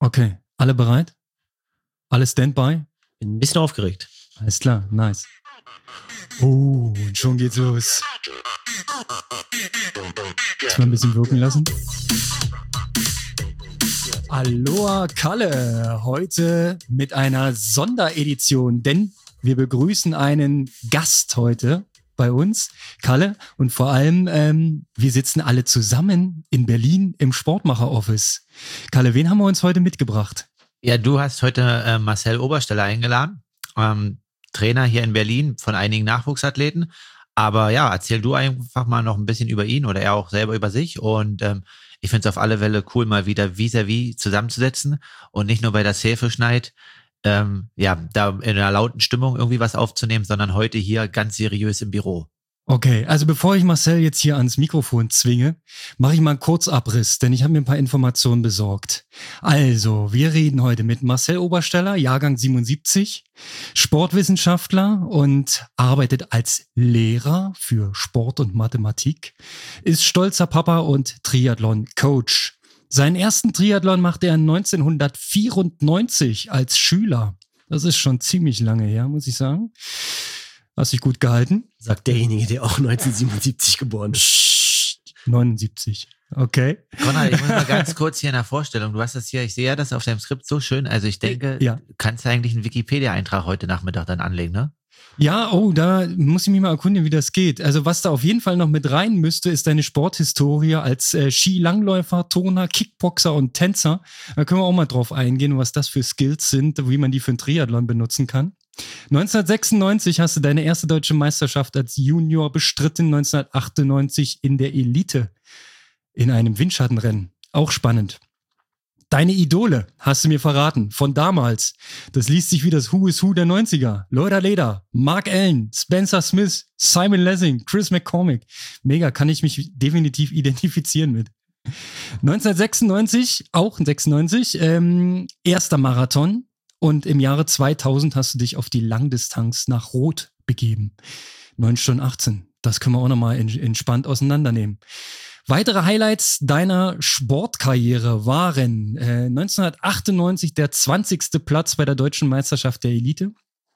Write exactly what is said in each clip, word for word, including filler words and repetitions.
Okay, alle bereit? Alle Standby? Bin ein bisschen aufgeregt. Alles klar, nice. Oh, und schon geht's los. Jetzt mal ein bisschen wirken lassen. Aloha Kalle, heute mit einer Sonderedition, denn wir begrüßen einen Gast heute bei uns, Kalle, und vor allem, ähm, wir sitzen alle zusammen in Berlin im Sportmacher-Office. Kalle, wen haben wir uns heute mitgebracht? Ja, du hast heute äh, Marcel Obersteller eingeladen, ähm, Trainer hier in Berlin von einigen Nachwuchsathleten. Aber ja, erzähl du einfach mal noch ein bisschen über ihn oder er auch selber über sich. Und ähm, ich finde es auf alle Fälle cool, mal wieder vis-à-vis zusammenzusetzen und nicht nur bei der Säfeschneid, ähm, ja, da in einer lauten Stimmung irgendwie was aufzunehmen, sondern heute hier ganz seriös im Büro. Okay, also bevor ich Marcel jetzt hier ans Mikrofon zwinge, mache ich mal einen Kurzabriss, denn ich habe mir ein paar Informationen besorgt. Also, wir reden heute mit Marcel Obersteller, Jahrgang siebenundsiebzig, Sportwissenschaftler und arbeitet als Lehrer für Sport und Mathematik, ist stolzer Papa und Triathlon-Coach. Seinen ersten Triathlon machte er neunzehnhundertvierundneunzig als Schüler. Das ist schon ziemlich lange her, muss ich sagen. Hast dich gut gehalten? Sagt derjenige, der auch neunzehnhundertsiebenundsiebzig geboren ist. neunundsiebzig. Okay. Konrad, ich muss mal ganz kurz hier in der Vorstellung. Du hast das hier, ich sehe ja das auf deinem Skript so schön. Also ich denke, ja. Du kannst eigentlich einen Wikipedia-Eintrag heute Nachmittag dann anlegen, ne? Ja, oh, da muss ich mich mal erkundigen, wie das geht. Also was da auf jeden Fall noch mit rein müsste, ist deine Sporthistorie als äh, Skilangläufer, Turner, Kickboxer und Tänzer. Da können wir auch mal drauf eingehen, was das für Skills sind, wie man die für einen Triathlon benutzen kann. neunzehnhundertsechsundneunzig hast du deine erste deutsche Meisterschaft als Junior bestritten, neunzehnhundertachtundneunzig in der Elite in einem Windschattenrennen. Auch spannend. Deine Idole hast du mir verraten, von damals. Das liest sich wie das Who is Who der neunziger. Lothar Leder, Mark Allen, Spencer Smith, Simon Lessing, Chris McCormick. Mega, kann ich mich definitiv identifizieren mit. neunzehnhundertsechsundneunzig, auch sechsundneunzig, ähm, erster Marathon. Und im Jahre zweitausend hast du dich auf die Langdistanz nach Roth begeben. neun Stunden achtzehn. Das können wir auch nochmal entspannt auseinandernehmen. Weitere Highlights deiner Sportkarriere waren äh, neunzehnhundertachtundneunzig der zwanzigste Platz bei der Deutschen Meisterschaft der Elite.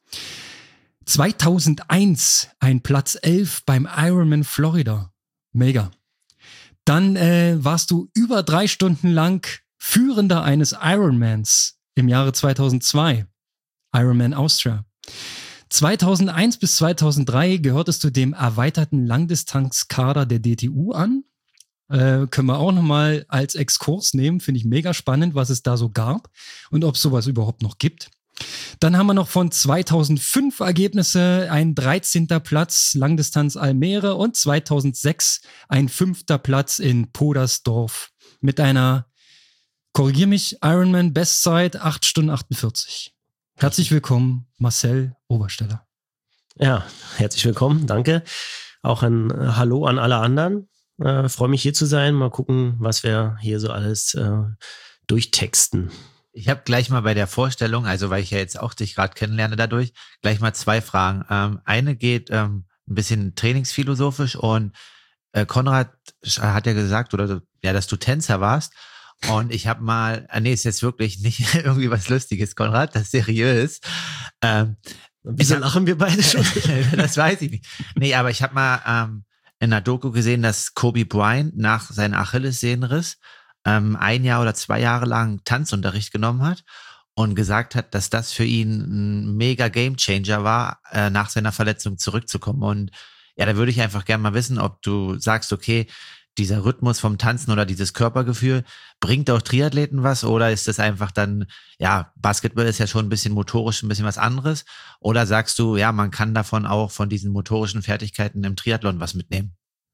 zweitausendeins ein Platz elf beim Ironman Florida. Mega. Dann äh, warst du über drei Stunden lang Führender eines Ironmans im Jahre zweitausendzwei. Ironman Austria. zweitausendeins bis zweitausenddrei gehörtest du dem erweiterten Langdistanzkader der D T U an. Äh, können wir auch nochmal als Exkurs nehmen. Finde ich mega spannend, was es da so gab und ob es sowas überhaupt noch gibt. Dann haben wir noch von zweitausendfünf Ergebnisse, ein dreizehnter Platz Langdistanz Almere und zweitausendsechs ein fünfter Platz in Podersdorf mit einer, korrigier mich, Ironman Bestzeit acht Stunden achtundvierzig. Herzlich willkommen, Marcel Obersteller. Ja, herzlich willkommen, danke. Auch ein äh, Hallo an alle anderen. Äh, freue mich hier zu sein. Mal gucken, was wir hier so alles äh, durchtexten. Ich habe gleich mal bei der Vorstellung, also weil ich ja jetzt auch dich gerade kennenlerne dadurch, gleich mal zwei Fragen. Ähm, eine geht ähm, ein bisschen trainingsphilosophisch und äh, Konrad hat ja gesagt, oder ja, dass du Tänzer warst. Und ich habe mal, ah, nee, ist jetzt wirklich nicht irgendwie was Lustiges, Konrad, das ist seriös. Ähm, Wieso lachen wir beide schon? Das weiß ich nicht. Nee, aber ich habe mal ähm, in einer Doku gesehen, dass Kobe Bryant nach seinem Achillessehnenriss ähm, ein Jahr oder zwei Jahre lang Tanzunterricht genommen hat und gesagt hat, dass das für ihn ein mega Gamechanger war, äh, nach seiner Verletzung zurückzukommen. Und ja, da würde ich einfach gerne mal wissen, ob du sagst, okay, dieser Rhythmus vom Tanzen oder dieses Körpergefühl, bringt auch Triathleten was oder ist das einfach dann, ja, Basketball ist ja schon ein bisschen motorisch, ein bisschen was anderes, oder sagst du, ja, man kann davon auch von diesen motorischen Fertigkeiten im Triathlon was mitnehmen?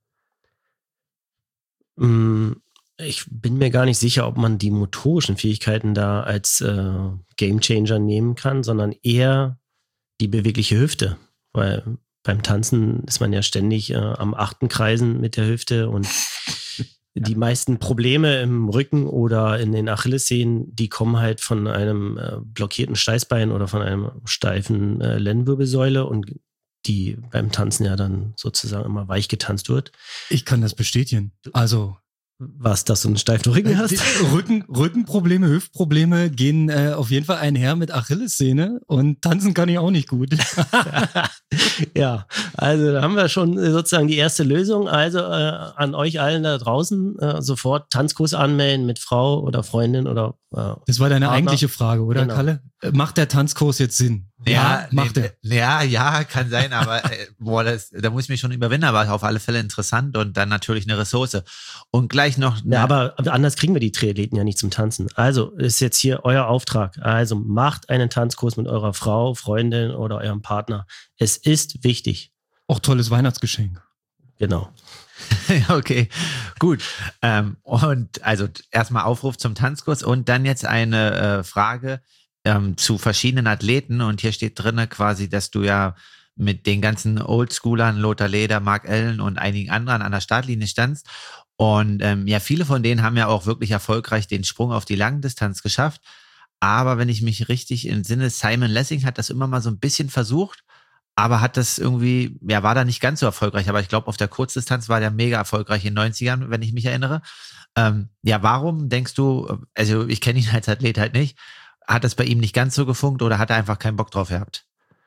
Ich bin mir gar nicht sicher, ob man die motorischen Fähigkeiten da als äh, Gamechanger nehmen kann, sondern eher die bewegliche Hüfte, weil beim Tanzen ist man ja ständig äh, am achten Kreisen mit der Hüfte und die meisten Probleme im Rücken oder in den Achillessehnen, die kommen halt von einem äh, blockierten Steißbein oder von einem steifen äh, Lendenwirbelsäule und die beim Tanzen ja dann sozusagen immer weich getanzt wird. Ich kann das bestätigen. Also Was, dass du einen steifen Rücken hast? Rücken, Rückenprobleme, Hüftprobleme gehen äh, auf jeden Fall einher mit Achillessehne und tanzen kann ich auch nicht gut. Ja, also da haben wir schon sozusagen die erste Lösung. Also äh, an euch allen da draußen äh, sofort Tanzkurs anmelden mit Frau oder Freundin oder äh, Das war deine Partner. eigentliche Frage, oder Genau. Kalle? Äh, Macht der Tanzkurs jetzt Sinn? Ja, macht nee, er. Ja, ja, kann sein, aber äh, boah, das, da muss ich mich schon überwinden, aber auf alle Fälle interessant und dann natürlich eine Ressource. Und gleich noch. Ja, aber anders kriegen wir die Triathleten ja nicht zum Tanzen. Also ist jetzt hier euer Auftrag. Also macht einen Tanzkurs mit eurer Frau, Freundin oder eurem Partner. Es ist wichtig. Auch tolles Weihnachtsgeschenk. Genau. Okay, gut. Ähm, und also erstmal Aufruf zum Tanzkurs und dann jetzt eine äh, Frage ähm, zu verschiedenen Athleten. Und hier steht drinne quasi, dass du ja mit den ganzen Oldschoolern, Lothar Leder, Mark Allen und einigen anderen an der Startlinie standst. Und ähm, ja, viele von denen haben ja auch wirklich erfolgreich den Sprung auf die Langdistanz geschafft. Aber wenn ich mich richtig entsinne, Simon Lessing hat das immer mal so ein bisschen versucht, aber hat das irgendwie, ja, war da nicht ganz so erfolgreich. Aber ich glaube, auf der Kurzdistanz war der mega erfolgreich in den neunzigern, wenn ich mich erinnere. Ähm, ja, warum denkst du, also ich kenne ihn als Athlet halt nicht, hat das bei ihm nicht ganz so gefunkt oder hat er einfach keinen Bock drauf gehabt?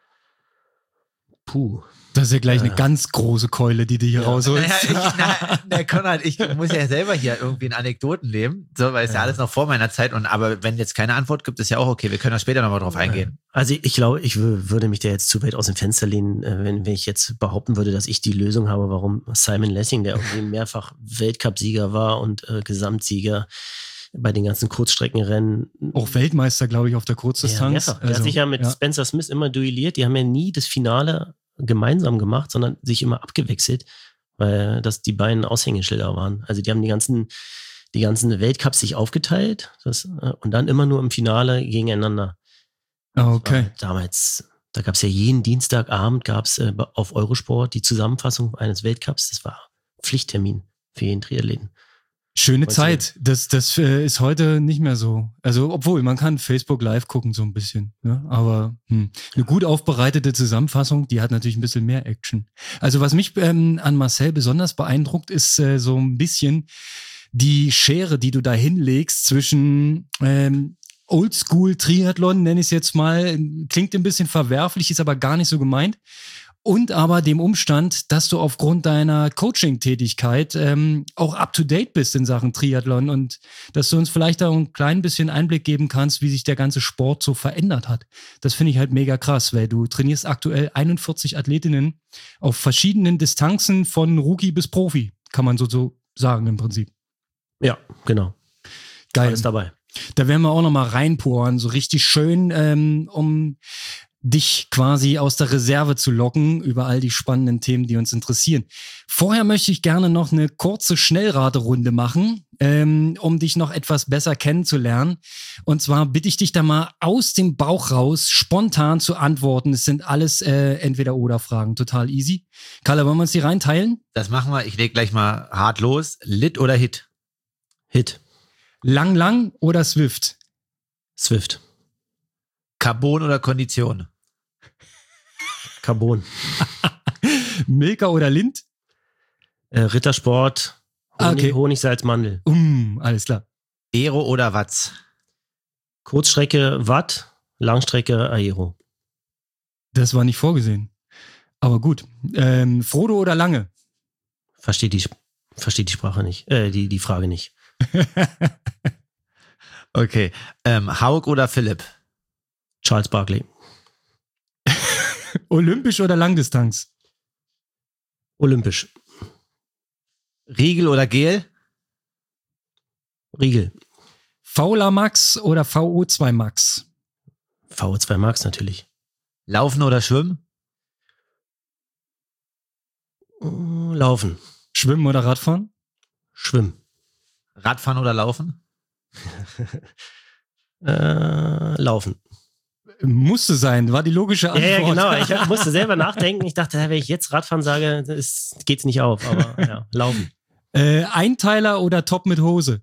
Puh. Das ist ja gleich Ja. eine ganz große Keule, die du hier Ja. rausholst. Naja, ich, na, na, Konrad, ich muss ja selber hier irgendwie in Anekdoten leben, so, weil es ja. Ja. alles noch vor meiner Zeit und aber wenn jetzt keine Antwort gibt, ist ja auch okay, wir können da später nochmal drauf eingehen. Also ich glaube, ich w- würde mich da jetzt zu weit aus dem Fenster lehnen, äh, wenn, wenn ich jetzt behaupten würde, dass ich die Lösung habe, warum Simon Lessing, der irgendwie mehrfach Weltcupsieger war und äh, Gesamtsieger bei den ganzen Kurzstreckenrennen. Auch Weltmeister, glaube ich, auf der Ja, Kurzdistanz. mehrfach. Der Also, hat sich ja mit ja. Spencer Smith immer duelliert. Die haben ja nie das Finale gemeinsam gemacht, sondern sich immer abgewechselt, weil das die beiden Aushängeschilder waren. Also die haben die ganzen, die ganzen Weltcups sich aufgeteilt das, äh, und dann immer nur im Finale gegeneinander. Ah, okay. War damals, da gab es ja jeden Dienstagabend gab's äh, auf Eurosport die Zusammenfassung eines Weltcups. Das war Pflichttermin für jeden Triathleten. Schöne Weißt du, Zeit. Das, das äh, ist heute nicht mehr so. Also, obwohl, man kann Facebook Live gucken, so ein bisschen. Ne? Aber hm, eine gut aufbereitete Zusammenfassung, die hat natürlich ein bisschen mehr Action. Also, was mich ähm, an Marcel besonders beeindruckt, ist äh, so ein bisschen die Schere, die du da hinlegst zwischen ähm, Oldschool-Triathlon, nenne ich es jetzt mal, klingt ein bisschen verwerflich, ist aber gar nicht so gemeint. Und aber dem Umstand, dass du aufgrund deiner Coaching-Tätigkeit ähm, auch up-to-date bist in Sachen Triathlon und dass du uns vielleicht da ein klein bisschen Einblick geben kannst, wie sich der ganze Sport so verändert hat. Das finde ich halt mega krass, weil du trainierst aktuell einundvierzig Athletinnen auf verschiedenen Distanzen von Rookie bis Profi, kann man so, so sagen im Prinzip. Ja, genau. Geil. Alles dabei. Da werden wir auch noch mal reinporen, so richtig schön, ähm, um dich quasi aus der Reserve zu locken über all die spannenden Themen, die uns interessieren. Vorher möchte ich gerne noch eine kurze Schnellraterunde machen, ähm, um dich noch etwas besser kennenzulernen. Und zwar bitte ich dich da mal aus dem Bauch raus spontan zu antworten. Es sind alles äh, Entweder-Oder-Fragen, total easy. Kalle, wollen wir uns die reinteilen? Das machen wir, ich leg gleich mal hart los. Lit oder Hit? Hit. Lang, lang oder Swift? Swift. Carbon oder Kondition? Carbon. Milka oder Lind? Äh, Rittersport. Honig, Okay. Honig, Salz, Mandel. Um, alles klar. Aero oder Watts? Kurzstrecke Watt, Langstrecke Aero. Das war nicht vorgesehen. Aber gut. Ähm, Frodo oder Lange? Versteht die, versteht die Sprache nicht, äh, die, die Frage nicht. Okay. Ähm, Haug oder Philipp? Charles Barkley. Olympisch oder Langdistanz? Olympisch. Riegel oder Gel? Riegel. Fauler Max oder V O zwei Max? V O zwei Max natürlich. Laufen oder Schwimmen? Äh, Laufen. Schwimmen oder Radfahren? Schwimmen. Radfahren oder Laufen? Äh, laufen. Musste sein, war die logische Ja, Antwort. ja, genau. Ich musste selber nachdenken. Ich dachte, wenn ich jetzt Radfahren sage, das geht's nicht auf. Aber ja, laufen. äh, Einteiler oder Top mit Hose?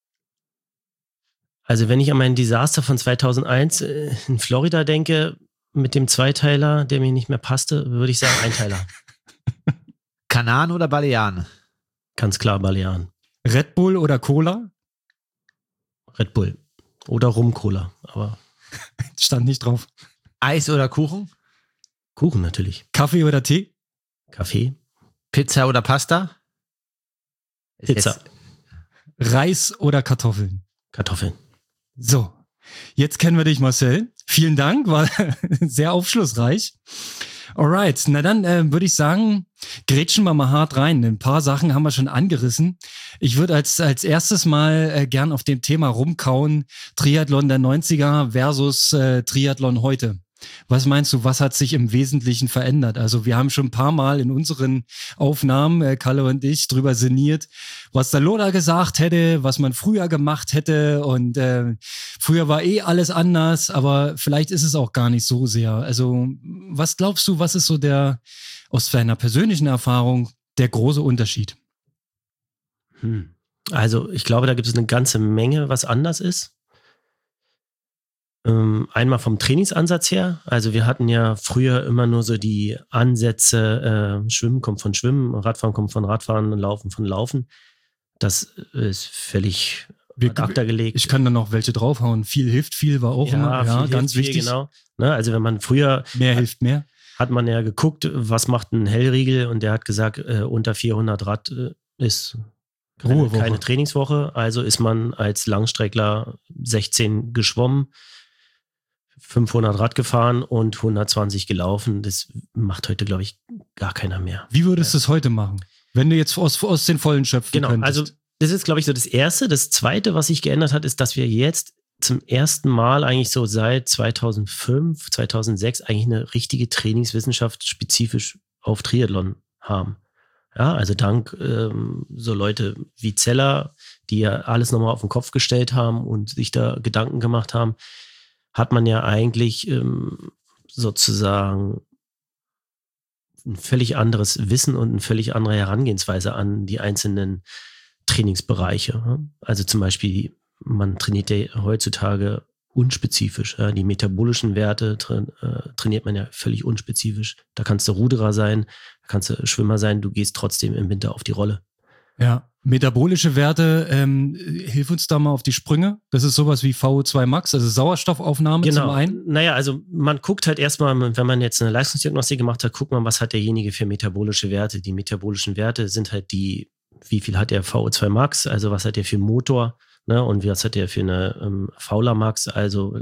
Also wenn ich an mein Desaster von zweitausendeins äh, in Florida denke, mit dem Zweiteiler, der mir nicht mehr passte, würde ich sagen Einteiler. Kanan oder Balearen? Ganz klar Balearen. Red Bull oder Cola? Red Bull. Oder Rum-Cola, aber Stand nicht drauf. Eis oder Kuchen? Kuchen natürlich. Kaffee oder Tee? Kaffee. Pizza oder Pasta? Pizza. Jetzt, Reis oder Kartoffeln? Kartoffeln. So, jetzt kennen wir dich, Marcel. Vielen Dank, war sehr aufschlussreich. Alright, na dann äh, würde ich sagen, grätschen wir mal hart rein. Ein paar Sachen haben wir schon angerissen. Ich würde als als erstes mal äh, gern auf dem Thema rumkauen. Triathlon der neunziger versus äh, Triathlon heute. Was meinst du, was hat sich im Wesentlichen verändert? Also wir haben schon ein paar Mal in unseren Aufnahmen, äh, Kalle und ich, drüber sinniert, was der Lola gesagt hätte, was man früher gemacht hätte und äh, früher war eh alles anders, aber vielleicht ist es auch gar nicht so sehr. Also was glaubst du, was ist so der, aus deiner persönlichen Erfahrung, der große Unterschied? Hm. Also ich glaube, da gibt es eine ganze Menge, was anders ist. Einmal vom Trainingsansatz her. Also wir hatten ja früher immer nur so die Ansätze, äh, Schwimmen kommt von Schwimmen, Radfahren kommt von Radfahren, Laufen von Laufen. Das ist völlig ad acta gelegt. Ich kann da noch welche draufhauen. Viel hilft viel, war auch ja, immer ja, ganz viel, wichtig. Genau. Ne, also wenn man früher... Mehr hilft mehr. Hat man ja geguckt, was macht ein Hellriegel und der hat gesagt, äh, unter vierhundert Rad äh, ist keine, Ruhewoche. keine Trainingswoche. Also ist man als Langstreckler sechzehn geschwommen, fünfhundert Rad gefahren und hundertzwanzig gelaufen. Das macht heute, glaube ich, gar keiner mehr. Wie würdest du es heute machen, wenn du jetzt aus, aus den Vollen schöpfen genau, könntest? Also das ist, glaube ich, so das Erste. Das Zweite, was sich geändert hat, ist, dass wir jetzt zum ersten Mal eigentlich so seit zweitausendfünf, zweitausendsechs eigentlich eine richtige Trainingswissenschaft spezifisch auf Triathlon haben. Ja, also dank ähm, so Leute wie Zeller, die ja alles nochmal auf den Kopf gestellt haben und sich da Gedanken gemacht haben, hat man ja eigentlich ähm, sozusagen ein völlig anderes Wissen und eine völlig andere Herangehensweise an die einzelnen Trainingsbereiche. Also zum Beispiel, man trainiert ja heutzutage unspezifisch. Die metabolischen Werte tra- äh, trainiert man ja völlig unspezifisch. Da kannst du Ruderer sein, da kannst du Schwimmer sein, du gehst trotzdem im Winter auf die Rolle. Ja, metabolische Werte, ähm, hilf uns da mal auf die Sprünge. Das ist sowas wie V O zwei Max, also Sauerstoffaufnahme Genau. zum einen. Naja, also man guckt halt erstmal, wenn man jetzt eine Leistungsdiagnostik gemacht hat, guckt man, was hat derjenige für metabolische Werte. Die metabolischen Werte sind halt die, wie viel hat der V O zwei Max, also was hat der für einen Motor, ne, und was hat der für eine ähm, Fowler Max, also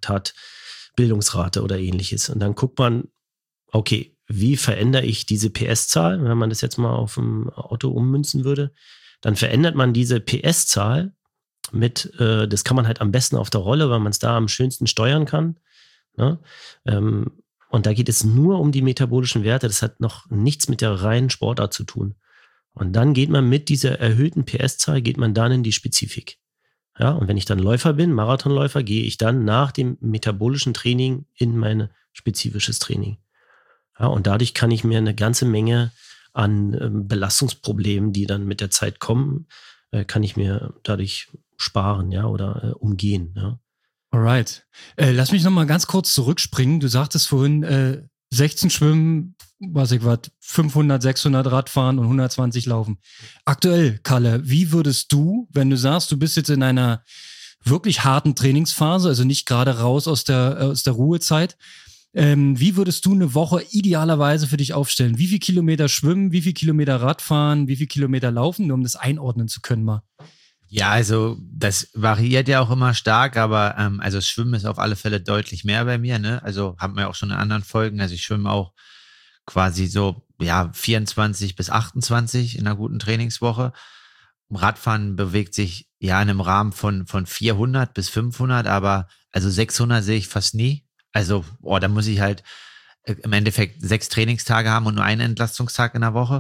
Laktatbildungsrate oder ähnliches. Und dann guckt man, okay, wie verändere ich diese P S-Zahl, wenn man das jetzt mal auf dem Auto ummünzen würde, dann verändert man diese P S-Zahl mit, äh, das kann man halt am besten auf der Rolle, weil man es da am schönsten steuern kann. Ne? Ähm, und da geht es nur um die metabolischen Werte, das hat noch nichts mit der reinen Sportart zu tun. Und dann geht man mit dieser erhöhten P S-Zahl, geht man dann in die Spezifik. Ja, und wenn ich dann Läufer bin, Marathonläufer, gehe ich dann nach dem metabolischen Training in mein spezifisches Training. Ja, und dadurch kann ich mir eine ganze Menge an ähm, Belastungsproblemen, die dann mit der Zeit kommen, äh, kann ich mir dadurch sparen, ja, oder äh, umgehen, ja. Alright. Äh, lass mich noch mal ganz kurz zurückspringen. Du sagtest vorhin, äh, sechzehn Schwimmen, was ich was, fünfhundert, sechshundert Radfahren und hundertzwanzig Laufen. Aktuell, Kalle, wie würdest du, wenn du sagst, du bist jetzt in einer wirklich harten Trainingsphase, also nicht gerade raus aus der, aus der Ruhezeit, Ähm, wie würdest du eine Woche idealerweise für dich aufstellen? Wie viel Kilometer schwimmen, wie viel Kilometer Radfahren, wie viel Kilometer laufen, nur um das einordnen zu können mal? Ja, also das variiert ja auch immer stark, aber ähm, also Schwimmen ist auf alle Fälle deutlich mehr bei mir, ne? Also haben wir auch schon in anderen Folgen, also ich schwimme auch quasi so, ja, vierundzwanzig bis achtundzwanzig in einer guten Trainingswoche. Radfahren bewegt sich ja in einem Rahmen von, von vierhundert bis fünfhundert, aber also sechshundert sehe ich fast nie. Also, oh, da muss ich halt im Endeffekt sechs Trainingstage haben und nur einen Entlastungstag in der Woche.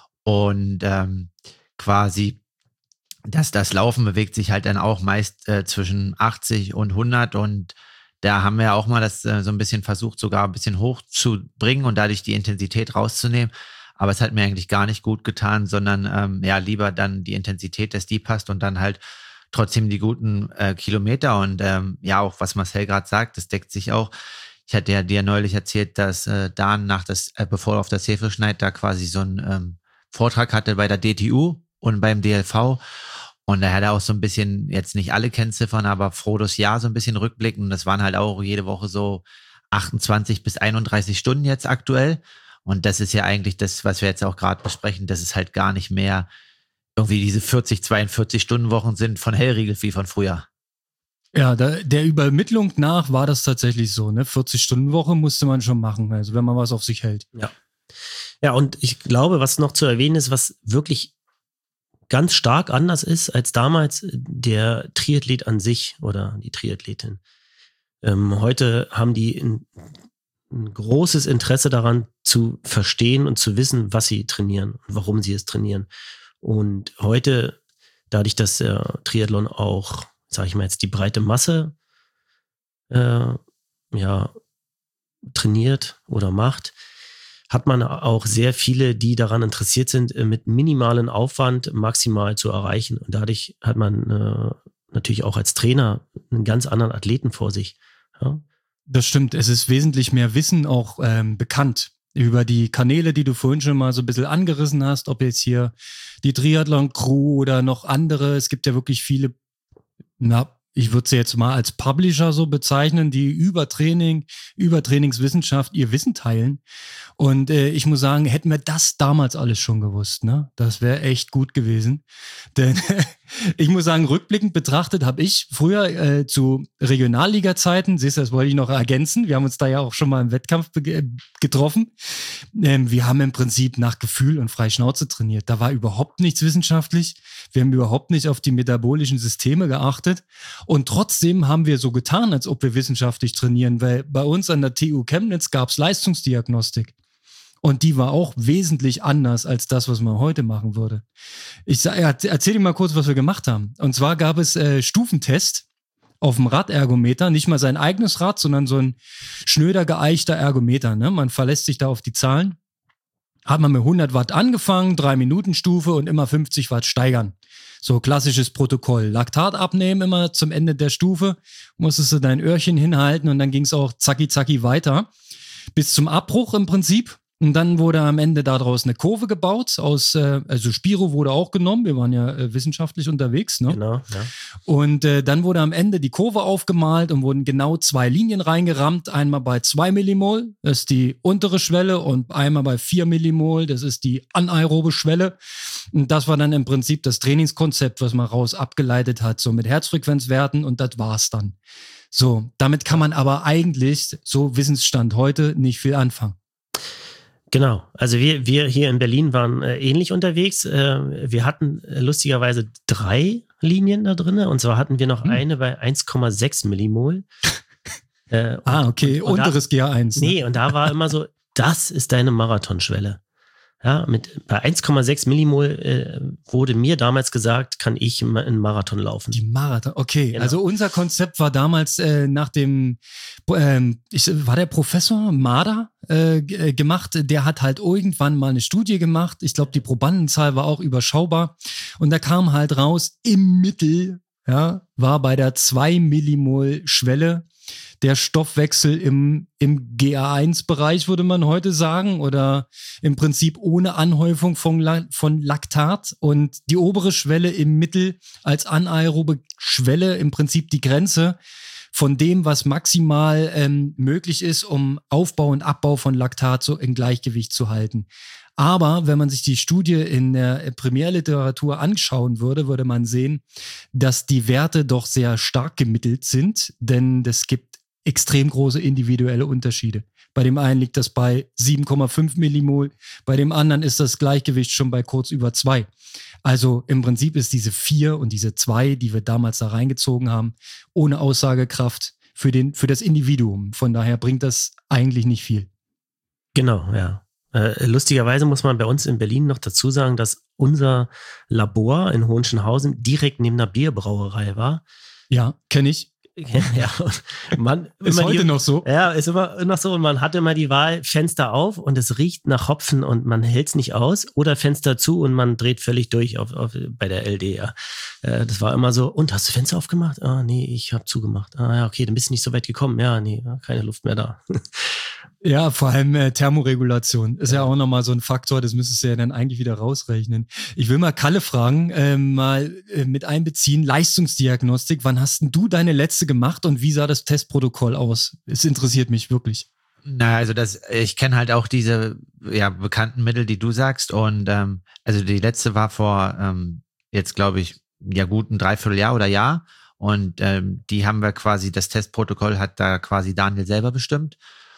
Und ähm, quasi das, das Laufen bewegt sich halt dann auch meist äh, zwischen achtzig und hundert. Und da haben wir auch mal das äh, so ein bisschen versucht, sogar ein bisschen hochzubringen und dadurch die Intensität rauszunehmen. Aber es hat mir eigentlich gar nicht gut getan, sondern ähm, ja, lieber dann die Intensität, dass die passt und dann halt trotzdem die guten äh, Kilometer und ähm, ja, auch was Marcel gerade sagt, das deckt sich auch. Ich hatte ja dir neulich erzählt, dass äh, Dan nach das, äh, bevor er auf das Hefelschneid da quasi so einen ähm, Vortrag hatte bei der D T U und beim D L V Und da hat er auch so ein bisschen, jetzt nicht alle Kennziffern, aber Frodos Jahr so ein bisschen rückblickend. Und das waren halt auch jede Woche so achtundzwanzig bis einunddreißig Stunden jetzt aktuell. Und das ist ja eigentlich das, was wir jetzt auch gerade besprechen, dass es halt gar nicht mehr irgendwie diese vierzig, zweiundvierzig Stunden Wochen sind von Hellriegel wie von früher. Ja, da, der Übermittlung nach war das tatsächlich so, ne? vierzig Stunden Woche musste man schon machen, also wenn man was auf sich hält. Ja. Ja, und ich glaube, was noch zu erwähnen ist, was wirklich ganz stark anders ist als damals, der Triathlet an sich oder die Triathletin. Ähm, heute haben die ein, ein großes Interesse daran zu verstehen und zu wissen, was sie trainieren und warum sie es trainieren. Und heute, dadurch, dass der Triathlon auch, sage ich mal jetzt, die breite Masse äh, ja, trainiert oder macht, hat man auch sehr viele, die daran interessiert sind, mit minimalen Aufwand maximal zu erreichen. Und dadurch hat man äh, natürlich auch als Trainer einen ganz anderen Athleten vor sich. Ja? Das stimmt, es ist wesentlich mehr Wissen auch ähm, bekannt über die Kanäle, die du vorhin schon mal so ein bisschen angerissen hast, ob jetzt hier die Triathlon-Crew oder noch andere. Es gibt ja wirklich viele, na, ich würde sie jetzt mal als Publisher so bezeichnen, die über Training, über Trainingswissenschaft ihr Wissen teilen. Und äh, ich muss sagen, hätten wir das damals alles schon gewusst, ne? Das wäre echt gut gewesen. Denn ich muss sagen, rückblickend betrachtet habe ich früher äh, zu Regionalliga-Zeiten, siehst du, das wollte ich noch ergänzen, wir haben uns da ja auch schon mal im Wettkampf be- getroffen. Ähm, wir haben im Prinzip nach Gefühl und frei Schnauze trainiert. Da war überhaupt nichts wissenschaftlich. Wir haben überhaupt nicht auf die metabolischen Systeme geachtet. Und trotzdem haben wir so getan, als ob wir wissenschaftlich trainieren, weil bei uns an der T U Chemnitz gab es Leistungsdiagnostik. Und die war auch wesentlich anders als das, was man heute machen würde. Ich erzähle dir mal kurz, was wir gemacht haben. Und zwar gab es äh, Stufentest auf dem Radergometer, nicht mal sein eigenes Rad, sondern so ein schnöder, geeichter Ergometer. Ne? Man verlässt sich da auf die Zahlen. Hat man mit hundert Watt angefangen, drei Minuten Stufe und immer fünfzig Watt steigern. So klassisches Protokoll. Laktat abnehmen immer zum Ende der Stufe, musstest du dein Öhrchen hinhalten und dann ging es auch zacki zacki weiter. Bis zum Abbruch im Prinzip. Und dann wurde am Ende daraus eine Kurve gebaut, aus, äh, also Spiro wurde auch genommen, wir waren ja äh, wissenschaftlich unterwegs, ne? Genau, ja. Und äh, dann wurde am Ende die Kurve aufgemalt und wurden genau zwei Linien reingerammt, einmal bei zwei Millimol, das ist die untere Schwelle, und einmal bei vier Millimol, das ist die anaerobe Schwelle. Und das war dann im Prinzip das Trainingskonzept, was man raus abgeleitet hat, so mit Herzfrequenzwerten, und das war's dann. So, damit kann man aber eigentlich, so Wissensstand heute, nicht viel anfangen. Genau, also wir, wir hier in Berlin waren äh, ähnlich unterwegs. Äh, wir hatten äh, lustigerweise drei Linien da drin, und zwar hatten wir noch hm. eine bei eins Komma sechs Millimol. Äh, ah, okay, und, und unteres da, G A eins. Ne? Nee, und da war immer so, das ist deine Marathonschwelle. Ja, mit, bei eins Komma sechs Millimol äh, wurde mir damals gesagt, kann ich einen Marathon laufen. Die Marathon, okay. Genau. Also unser Konzept war damals äh, nach dem, ähm, ich, war der Professor Mader äh, g- gemacht, der hat halt irgendwann mal eine Studie gemacht. Ich glaube, die Probandenzahl war auch überschaubar. Und da kam halt raus, im Mittel, ja, war bei der zwei Millimol Schwelle der Stoffwechsel im, im G A eins Bereich, würde man heute sagen, oder im Prinzip ohne Anhäufung von, La- von Laktat, und die obere Schwelle im Mittel als anaerobe Schwelle im Prinzip die Grenze von dem, was maximal ähm, möglich ist, um Aufbau und Abbau von Laktat so in Gleichgewicht zu halten. Aber wenn man sich die Studie in der Primärliteratur anschauen würde, würde man sehen, dass die Werte doch sehr stark gemittelt sind, denn es gibt extrem große individuelle Unterschiede. Bei dem einen liegt das bei sieben Komma fünf Millimol, bei dem anderen ist das Gleichgewicht schon bei kurz über zwei. Also im Prinzip ist diese vier und diese zwei, die wir damals da reingezogen haben, ohne Aussagekraft für, den, für das Individuum. Von daher bringt das eigentlich nicht viel. Genau, ja. Äh, lustigerweise muss man bei uns in Berlin noch dazu sagen, dass unser Labor in Hohenschönhausen direkt neben einer Bierbrauerei war. Ja, kenne ich. Ja, man, ist heute die, noch so. Ja, ist immer noch so. Und man hat immer die Wahl, Fenster auf und es riecht nach Hopfen und man hält es nicht aus, oder Fenster zu und man dreht völlig durch auf, auf, bei der L D. Ja. Äh, das war immer so, und hast du Fenster aufgemacht? Ah, nee, ich habe zugemacht. Ah, ja, okay, dann bist du nicht so weit gekommen. Ja, nee, keine Luft mehr da. Ja, vor allem äh, Thermoregulation ist ja. ja auch nochmal so ein Faktor, das müsstest du ja dann eigentlich wieder rausrechnen. Ich will mal Kalle fragen, äh, mal äh, mit einbeziehen, Leistungsdiagnostik, wann hast denn du deine letzte gemacht und wie sah das Testprotokoll aus? Es interessiert mich wirklich. Na, also das, ich kenne halt auch diese ja, bekannten Mittel, die du sagst und ähm, also die letzte war vor ähm, jetzt glaube ich ja gut ein Dreivierteljahr oder Jahr und ähm, die haben wir quasi, das Testprotokoll hat da quasi Daniel selber bestimmt.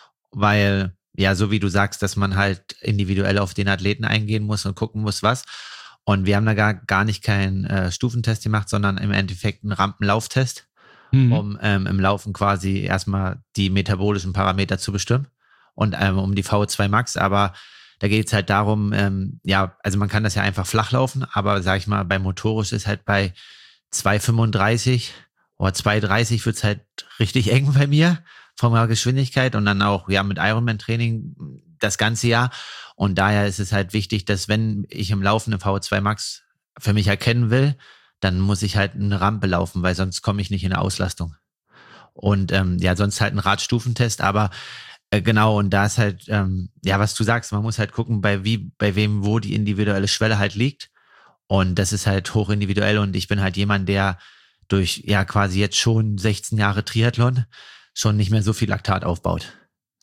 Weil, ja, so wie du sagst, dass man halt individuell auf den Athleten eingehen muss und gucken muss, was. Und wir haben da gar, gar nicht keinen äh, Stufentest gemacht, sondern im Endeffekt einen Rampenlauftest, mhm. um ähm, im Laufen quasi erstmal die metabolischen Parameter zu bestimmen und ähm, um die V O zwei Max. Aber da geht es halt darum, ähm, ja, also man kann das ja einfach flach laufen, aber sag ich mal, bei motorisch ist halt bei zwei fünfunddreißig oder zwei dreißig wird es halt richtig eng bei mir. Von der Geschwindigkeit und dann auch ja mit Ironman-Training das ganze Jahr. Und daher ist es halt wichtig, dass wenn ich im Laufen eine V O zwei Max für mich erkennen will, dann muss ich halt eine Rampe laufen, weil sonst komme ich nicht in eine Auslastung. Und ähm, ja, sonst halt ein Radstufentest, aber äh, genau, und da ist halt, ähm, ja, was du sagst, man muss halt gucken, bei wie, bei wem, wo die individuelle Schwelle halt liegt. Und das ist halt hochindividuell und ich bin halt jemand, der durch ja quasi jetzt schon sechzehn Jahre Triathlon schon nicht mehr so viel Laktat aufbaut.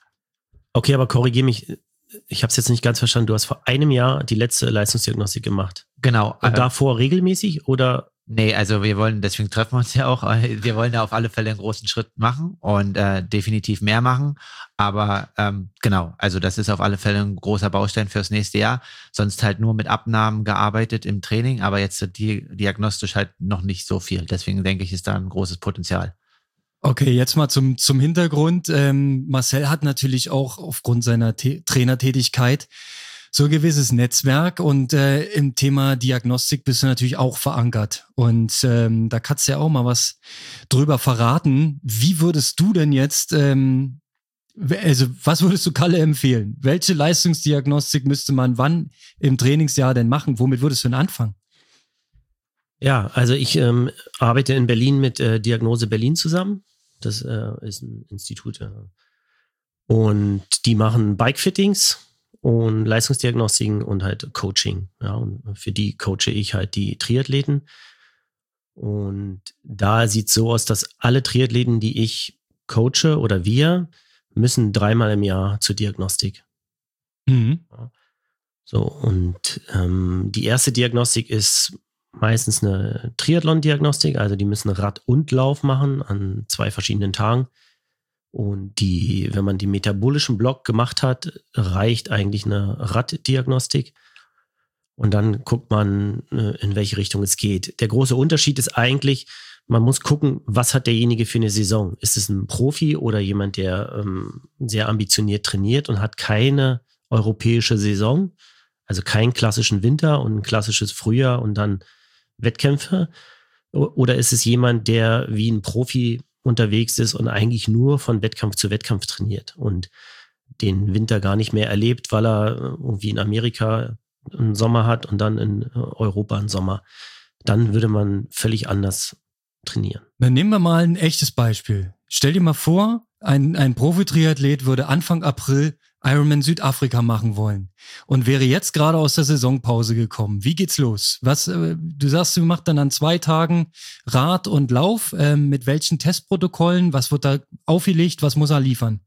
Okay, aber korrigiere mich, ich habe es jetzt nicht ganz verstanden. Du hast vor einem Jahr die letzte Leistungsdiagnostik gemacht. Genau. Und äh, davor regelmäßig oder? Nee, also wir wollen, deswegen treffen wir uns ja auch, wir wollen da auf alle Fälle einen großen Schritt machen und äh, definitiv mehr machen. Aber ähm, genau, also das ist auf alle Fälle ein großer Baustein fürs nächste Jahr. Sonst halt nur mit Abnahmen gearbeitet im Training, aber jetzt die, diagnostisch halt noch nicht so viel. Deswegen denke ich, ist da ein großes Potenzial. Okay, jetzt mal zum zum Hintergrund. Ähm, Marcel hat natürlich auch aufgrund seiner T- Trainertätigkeit so ein gewisses Netzwerk und äh, im Thema Diagnostik bist du natürlich auch verankert. Und ähm, da kannst du ja auch mal was drüber verraten. Wie würdest du denn jetzt, ähm, also was würdest du Kalle empfehlen? Welche Leistungsdiagnostik müsste man wann im Trainingsjahr denn machen? Womit würdest du denn anfangen? Ja, also ich ähm, arbeite in Berlin mit äh, Diagnose Berlin zusammen. Das äh, ist ein Institut. Äh, und die machen Bike-Fittings und Leistungsdiagnostiken und halt Coaching. Ja, und für die coache ich halt die Triathleten. Und da sieht es so aus, dass alle Triathleten, die ich coache oder wir, müssen dreimal im Jahr zur Diagnostik. Mhm. Ja. So, und ähm, die erste Diagnostik ist meistens eine Triathlon-Diagnostik, also die müssen Rad und Lauf machen an zwei verschiedenen Tagen. Und die, wenn man den metabolischen Block gemacht hat, reicht eigentlich eine Raddiagnostik. Und dann guckt man, in welche Richtung es geht. Der große Unterschied ist eigentlich, man muss gucken, was hat derjenige für eine Saison. Ist es ein Profi oder jemand, der ähm, sehr ambitioniert trainiert und hat keine europäische Saison, also keinen klassischen Winter und ein klassisches Frühjahr und dann Wettkämpfe? Oder ist es jemand, der wie ein Profi unterwegs ist und eigentlich nur von Wettkampf zu Wettkampf trainiert und den Winter gar nicht mehr erlebt, weil er irgendwie in Amerika einen Sommer hat und dann in Europa einen Sommer? Dann würde man völlig anders trainieren. Dann nehmen wir mal ein echtes Beispiel. Stell dir mal vor, ein, ein Profi-Triathlet würde Anfang April Ironman Südafrika machen wollen und wäre jetzt gerade aus der Saisonpause gekommen. Wie geht's los? Was, äh, du sagst, du machst dann an zwei Tagen Rad und Lauf. Äh, mit welchen Testprotokollen? Was wird da aufgelegt? Was muss er liefern?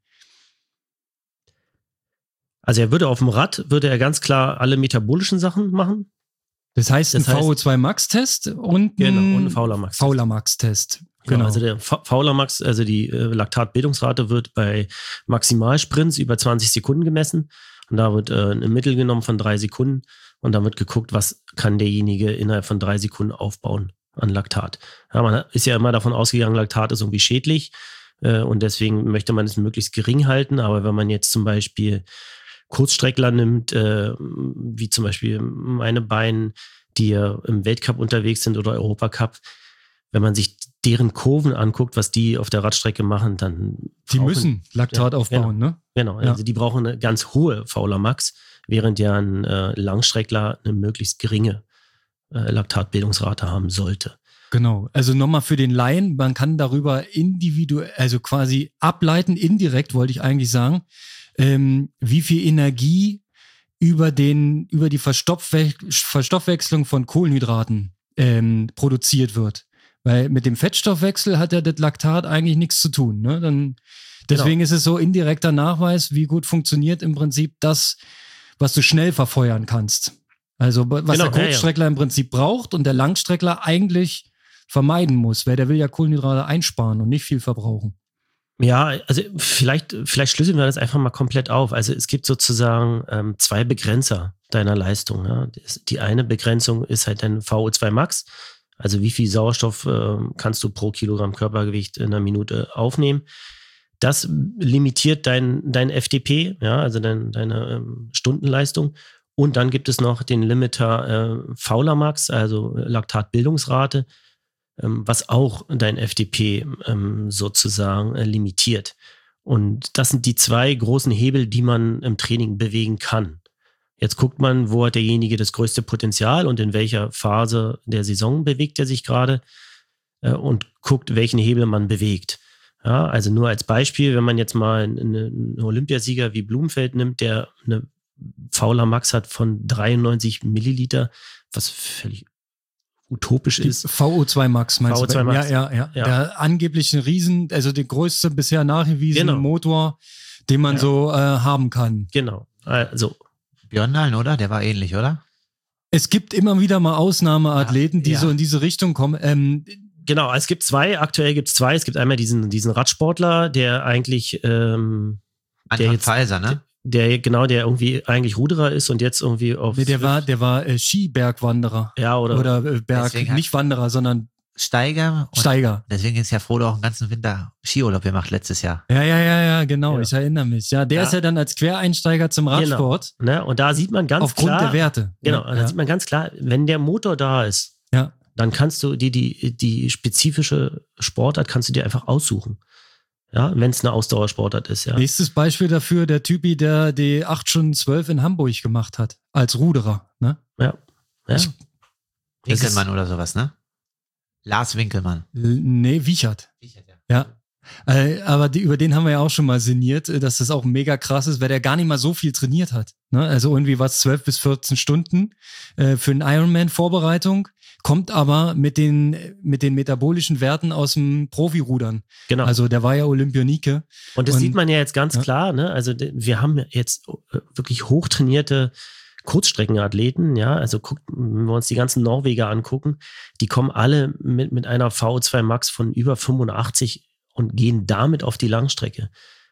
Also er würde auf dem Rad, würde er ganz klar alle metabolischen Sachen machen. Das heißt, Das ein heißt- V O zwei Max-Test und Genau, ein und ein Fauler Max. Fauler Max-Test. Genau. Genau. Also der Fa- Fauler Max, also die äh, Laktatbildungsrate wird bei Maximalsprints über zwanzig Sekunden gemessen. Und da wird äh, ein Mittel genommen von drei Sekunden und dann wird geguckt, was kann derjenige innerhalb von drei Sekunden aufbauen an Laktat. Ja, man ist ja immer davon ausgegangen, Laktat ist irgendwie schädlich äh, und deswegen möchte man es möglichst gering halten. Aber wenn man jetzt zum Beispiel Kurzstreckler nimmt, äh, wie zum Beispiel meine beiden, die ja im Weltcup unterwegs sind oder Europacup, wenn man sich deren Kurven anguckt, was die auf der Radstrecke machen, dann Die brauchen- müssen Laktat ja, aufbauen, ne? Genau, Ja. also die brauchen eine ganz hohe Fauler Max, während ja ein äh, Langstreckler eine möglichst geringe äh, Laktatbildungsrate haben sollte. Genau. Also nochmal für den Laien, man kann darüber individuell, also quasi ableiten, indirekt wollte ich eigentlich sagen, ähm, wie viel Energie über den, über die Verstoffwe- Verstoffwechslung von Kohlenhydraten ähm, produziert wird. Weil mit dem Fettstoffwechsel hat ja das Laktat eigentlich nichts zu tun. Ne? Dann, deswegen genau. ist es so indirekter Nachweis, wie gut funktioniert im Prinzip das, was du schnell verfeuern kannst. Also was genau, der Kurzstreckler ja, ja. im Prinzip braucht und der Langstreckler eigentlich vermeiden muss, weil der will ja Kohlenhydrate einsparen und nicht viel verbrauchen. Ja, also vielleicht, vielleicht schlüsseln wir das einfach mal komplett auf. Also es gibt sozusagen ähm, zwei Begrenzer deiner Leistung. Ja? Die eine Begrenzung ist halt dein V O zwei Max, also wie viel Sauerstoff äh, kannst du pro Kilogramm Körpergewicht in einer Minute aufnehmen. Das limitiert dein, dein F T P, ja, also dein, deine ähm, Stundenleistung. Und dann gibt es noch den Limiter äh, Fowler Max, also Laktatbildungsrate, ähm, was auch dein F T P ähm, sozusagen äh, limitiert. Und das sind die zwei großen Hebel, die man im Training bewegen kann. Jetzt guckt man, wo hat derjenige das größte Potenzial und in welcher Phase der Saison bewegt er sich gerade äh, und guckt, welchen Hebel man bewegt. Ja, also nur als Beispiel, wenn man jetzt mal einen, einen Olympiasieger wie Blumenfeld nimmt, der eine Fowler Max hat von dreiundneunzig Milliliter, was völlig utopisch die ist. V O zwei Max meinst V O zwei du? Max. Ja, ja, ja, ja. Der angeblich ein Riesen, also der größte bisher nachgewiesene genau. Motor, den man ja. so äh, haben kann. Genau, also Björn Dahlen, oder? Der war ähnlich, oder? Es gibt immer wieder mal Ausnahmeathleten, ja, die ja. so in diese Richtung kommen. Ähm, Genau, es gibt zwei, aktuell gibt es zwei. Es gibt einmal diesen, diesen Radsportler, der eigentlich ähm, Anton Pfizer, ne? Der, genau, der irgendwie eigentlich Ruderer ist und jetzt irgendwie auf. Nee, der war, der war äh, Skibergwanderer. Ja, oder? Oder äh, Berg, nicht Wanderer, sondern Steiger. Und Steiger. Deswegen ist ja Frodo auch einen ganzen Winter Skiurlaub gemacht letztes Jahr. Ja, ja, ja, ja, genau. Ja. Ich erinnere mich. Ja, der ja. ist ja dann als Quereinsteiger zum Radsport. Genau. Ne? Und da sieht man ganz aufgrund klar. Aufgrund der Werte. Genau, ja, da ja. sieht man ganz klar, wenn der Motor da ist. Ja. Dann kannst du dir die, die spezifische Sportart kannst du dir einfach aussuchen. Ja, wenn es eine Ausdauersportart ist, ja. Nächstes Beispiel dafür, der Typi, der die acht Stunden zwölf in Hamburg gemacht hat, als Ruderer, ne? Ja. ja. Ich, Winkelmann oder sowas, ne? Lars Winkelmann. Nee, Wiechert. Wiechert, ja. Ja. Äh, aber die, über den haben wir ja auch schon mal sinniert, dass das auch mega krass ist, weil der gar nicht mal so viel trainiert hat. Ne? Also irgendwie was zwölf bis vierzehn Stunden äh, für eine Ironman-Vorbereitung, kommt aber mit den, mit den metabolischen Werten aus dem Profirudern. Genau. Also der war ja Olympionike. Und das Und, sieht man ja jetzt ganz ja. klar, ne? Also wir haben jetzt wirklich hochtrainierte Kurzstreckenathleten, ja, also guckt, wenn wir uns die ganzen Norweger angucken, die kommen alle mit, mit einer V O zwei Max von über fünfundachtzig und gehen damit auf die Langstrecke.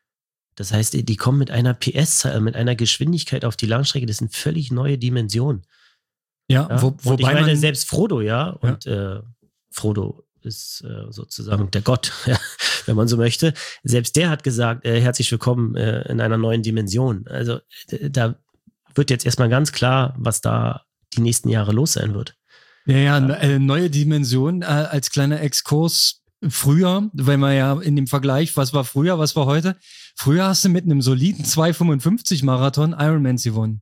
Das heißt, die kommen mit einer P S-Zahl, mit einer Geschwindigkeit auf die Langstrecke, das sind völlig neue Dimensionen. Ja, ja? Wo, und wobei ich meine, man, selbst Frodo, ja, ja. und äh, Frodo ist äh, sozusagen der Gott, ja, wenn man so möchte. Selbst der hat gesagt, äh, herzlich willkommen äh, in einer neuen Dimension. Also äh, da wird jetzt erstmal ganz klar, was da die nächsten Jahre los sein wird. Ja, ja, eine neue Dimension äh, als kleiner Exkurs früher, weil man ja in dem Vergleich, was war früher, was war heute? Früher hast du mit einem soliden zwei fünfundfünfzig Marathon Ironmans gewonnen.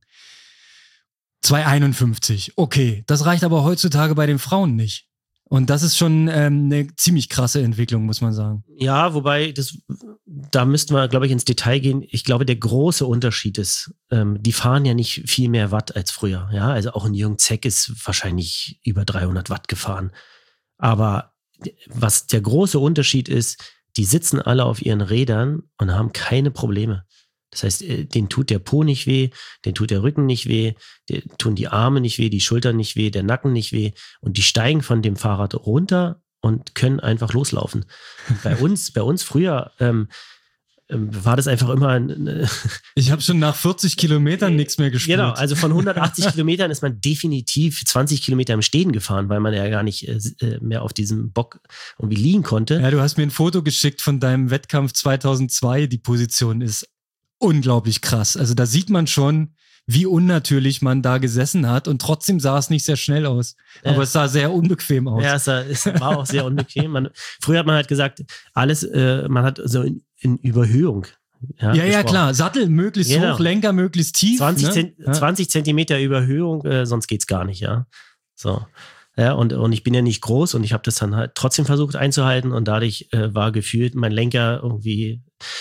zwei einundfünfzig, okay. Das reicht aber heutzutage bei den Frauen nicht. Und das ist schon ähm, eine ziemlich krasse Entwicklung, muss man sagen. Ja, wobei, das, da müssten wir, glaube ich, ins Detail gehen. Ich glaube, der große Unterschied ist, ähm, die fahren ja nicht viel mehr Watt als früher. Ja, also auch ein Jürgen Zeck ist wahrscheinlich über dreihundert Watt gefahren. Aber was der große Unterschied ist, die sitzen alle auf ihren Rädern und haben keine Probleme. Das heißt, denen tut der Po nicht weh, denen tut der Rücken nicht weh, denen tun die Arme nicht weh, die Schultern nicht weh, der Nacken nicht weh und die steigen von dem Fahrrad runter und können einfach loslaufen. Bei uns, bei uns früher ähm, ähm, war das einfach immer ein, ich habe schon nach vierzig Kilometern nichts mehr gespürt. Genau, also von hundertachtzig Kilometern ist man definitiv zwanzig Kilometer im Stehen gefahren, weil man ja gar nicht äh, mehr auf diesem Bock irgendwie liegen konnte. Ja, du hast mir ein Foto geschickt von deinem Wettkampf zweitausendzwei, die Position ist unglaublich krass. Also da sieht man schon, wie unnatürlich man da gesessen hat und trotzdem sah es nicht sehr schnell aus. Ja. Aber es sah sehr unbequem aus. Ja, es war, es war auch sehr unbequem. Man, früher hat man halt gesagt, alles, äh, man hat so in, in Überhöhung. Ja, ja, ja, klar. Sattel möglichst genau. hoch, Lenker möglichst tief. zwanzig, ne? Zent- ja. zwanzig Zentimeter Überhöhung, äh, sonst geht's gar nicht, ja. So. Ja, und, und ich bin ja nicht groß und ich habe das dann halt trotzdem versucht einzuhalten und dadurch äh, war gefühlt mein Lenker irgendwie,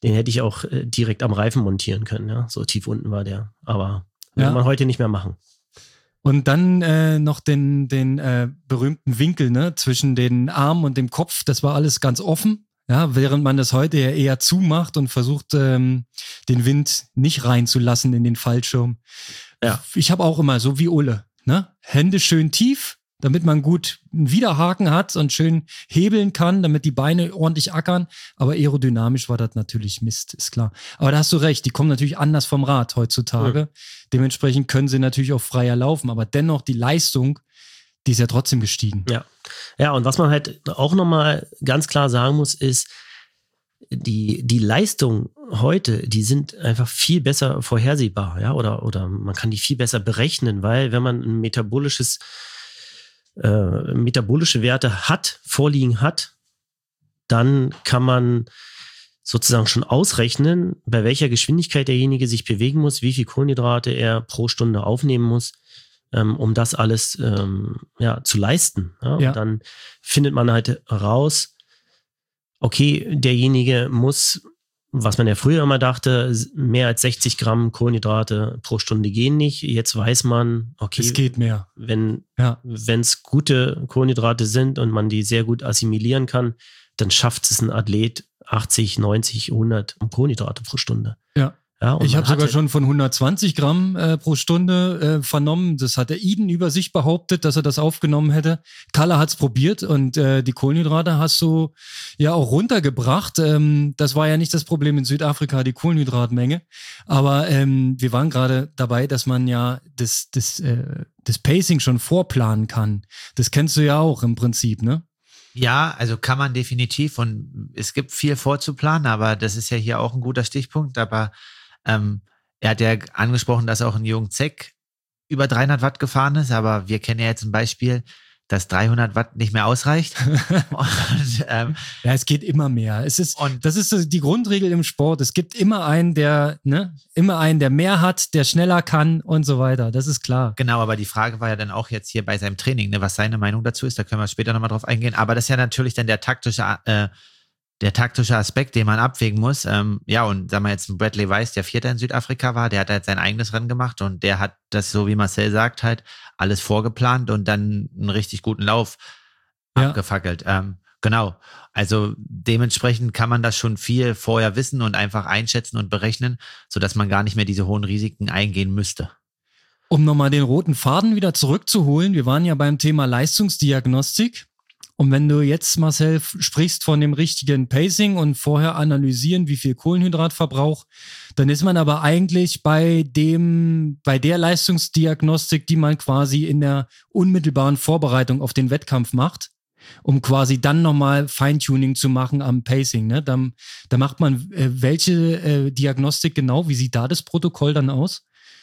den hätte ich auch äh, direkt am Reifen montieren können. Ja? So tief unten war der. Aber Ja. will man heute nicht mehr machen. Und dann äh, noch den, den äh, berühmten Winkel, ne, zwischen den Armen und dem Kopf, das war alles ganz offen, ja, während man das heute ja eher zumacht und versucht, ähm, den Wind nicht reinzulassen in den Fallschirm. Ja. Ich habe auch immer, so wie Ulle, ne, Hände schön tief, damit man gut einen Widerhaken hat und schön hebeln kann, damit die Beine ordentlich ackern. Aber aerodynamisch war das natürlich Mist, ist klar. Aber da hast du recht, die kommen natürlich anders vom Rad heutzutage. Mhm. Dementsprechend können sie natürlich auch freier laufen. Aber dennoch, die Leistung, die ist ja trotzdem gestiegen. Ja, ja, und was man halt auch nochmal ganz klar sagen muss, ist, die, die Leistung heute, die sind einfach viel besser vorhersehbar, ja, oder, oder man kann die viel besser berechnen, weil wenn man ein metabolisches Äh, metabolische Werte hat, vorliegen hat, dann kann man sozusagen schon ausrechnen, bei welcher Geschwindigkeit derjenige sich bewegen muss, wie viel Kohlenhydrate er pro Stunde aufnehmen muss, ähm, um das alles ähm, ja, zu leisten. Ja? Ja. Und dann findet man halt raus, okay, derjenige muss, was man ja früher immer dachte, mehr als sechzig Gramm Kohlenhydrate pro Stunde gehen nicht. Jetzt weiß man, okay, es geht mehr. Wenn ja. es gute Kohlenhydrate sind und man die sehr gut assimilieren kann, dann schafft es ein Athlet achtzig, neunzig, hundert Kohlenhydrate pro Stunde. Ja. Ja, ich habe sogar schon von hundertzwanzig Gramm äh, pro Stunde äh, vernommen. Das hat der Eden über sich behauptet, dass er das aufgenommen hätte. Kalle hat's probiert und äh, die Kohlenhydrate hast du ja auch runtergebracht. Ähm, das war ja nicht das Problem in Südafrika, die Kohlenhydratmenge. Aber ähm, wir waren gerade dabei, dass man ja das, das, äh, das Pacing schon vorplanen kann. Das kennst du ja auch im Prinzip, ne? Ja, also kann man definitiv und es gibt viel vorzuplanen, aber das ist ja hier auch ein guter Stichpunkt, aber Ähm, er hat ja angesprochen, dass auch ein Jürgen Zeck über dreihundert Watt gefahren ist, aber wir kennen ja jetzt ein Beispiel, dass dreihundert Watt nicht mehr ausreicht. und, ähm, ja, es geht immer mehr. Es ist, und das ist die Grundregel im Sport. Es gibt immer einen, der, ne, immer einen, der mehr hat, der schneller kann und so weiter. Das ist klar. Genau, aber die Frage war ja dann auch jetzt hier bei seinem Training, ne, was seine Meinung dazu ist. Da können wir später nochmal drauf eingehen. Aber das ist ja natürlich dann der taktische äh, der taktische Aspekt, den man abwägen muss. Ähm, ja, und sagen wir jetzt, Bradley Weiss, der Vierter in Südafrika war, der hat halt sein eigenes Rennen gemacht und der hat das, so wie Marcel sagt, halt alles vorgeplant und dann einen richtig guten Lauf ja. abgefackelt. Ähm, genau. Also dementsprechend kann man das schon viel vorher wissen und einfach einschätzen und berechnen, sodass man gar nicht mehr diese hohen Risiken eingehen müsste. Um nochmal den roten Faden wieder zurückzuholen, wir waren ja beim Thema Leistungsdiagnostik. Und wenn du jetzt, Marcel, sprichst von dem richtigen Pacing und vorher analysieren, wie viel Kohlenhydratverbrauch, dann ist man aber eigentlich bei dem, bei der Leistungsdiagnostik, die man quasi in der unmittelbaren Vorbereitung auf den Wettkampf macht, um quasi dann nochmal Feintuning zu machen am Pacing. Ne? Da, da macht man äh, welche äh, Diagnostik genau? Wie sieht da das Protokoll dann aus?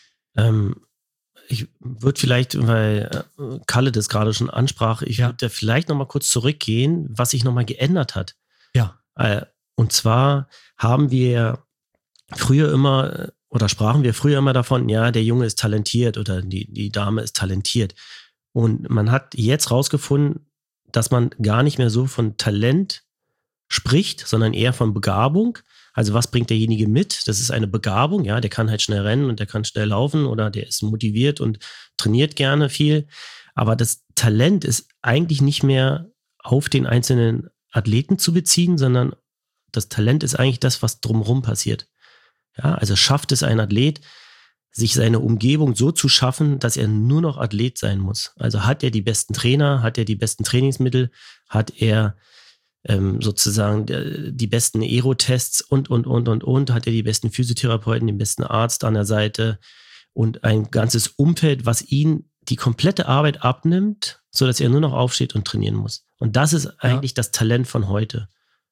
Ähm. Ich würde vielleicht, weil Kalle das gerade schon ansprach, ich ja. würde da vielleicht nochmal kurz zurückgehen, was sich nochmal geändert hat. Ja. Und zwar haben wir früher immer, oder sprachen wir früher immer davon, ja, der Junge ist talentiert oder die, die Dame ist talentiert. Und man hat jetzt rausgefunden, dass man gar nicht mehr so von Talent spricht, sondern eher von Begabung. Also was bringt derjenige mit? Das ist eine Begabung, ja, der kann halt schnell rennen und der kann schnell laufen oder der ist motiviert und trainiert gerne viel. Aber das Talent ist eigentlich nicht mehr auf den einzelnen Athleten zu beziehen, sondern das Talent ist eigentlich das, was drumherum passiert. Ja, also schafft es ein Athlet, sich seine Umgebung so zu schaffen, dass er nur noch Athlet sein muss. Also hat er die besten Trainer, hat er die besten Trainingsmittel, hat er Ähm, sozusagen die, die besten Aerotests und, und, und, und, und, hat er die besten Physiotherapeuten, den besten Arzt an der Seite und ein ganzes Umfeld, was ihn die komplette Arbeit abnimmt, sodass er nur noch aufsteht und trainieren muss. Und das ist eigentlich ja. das Talent von heute.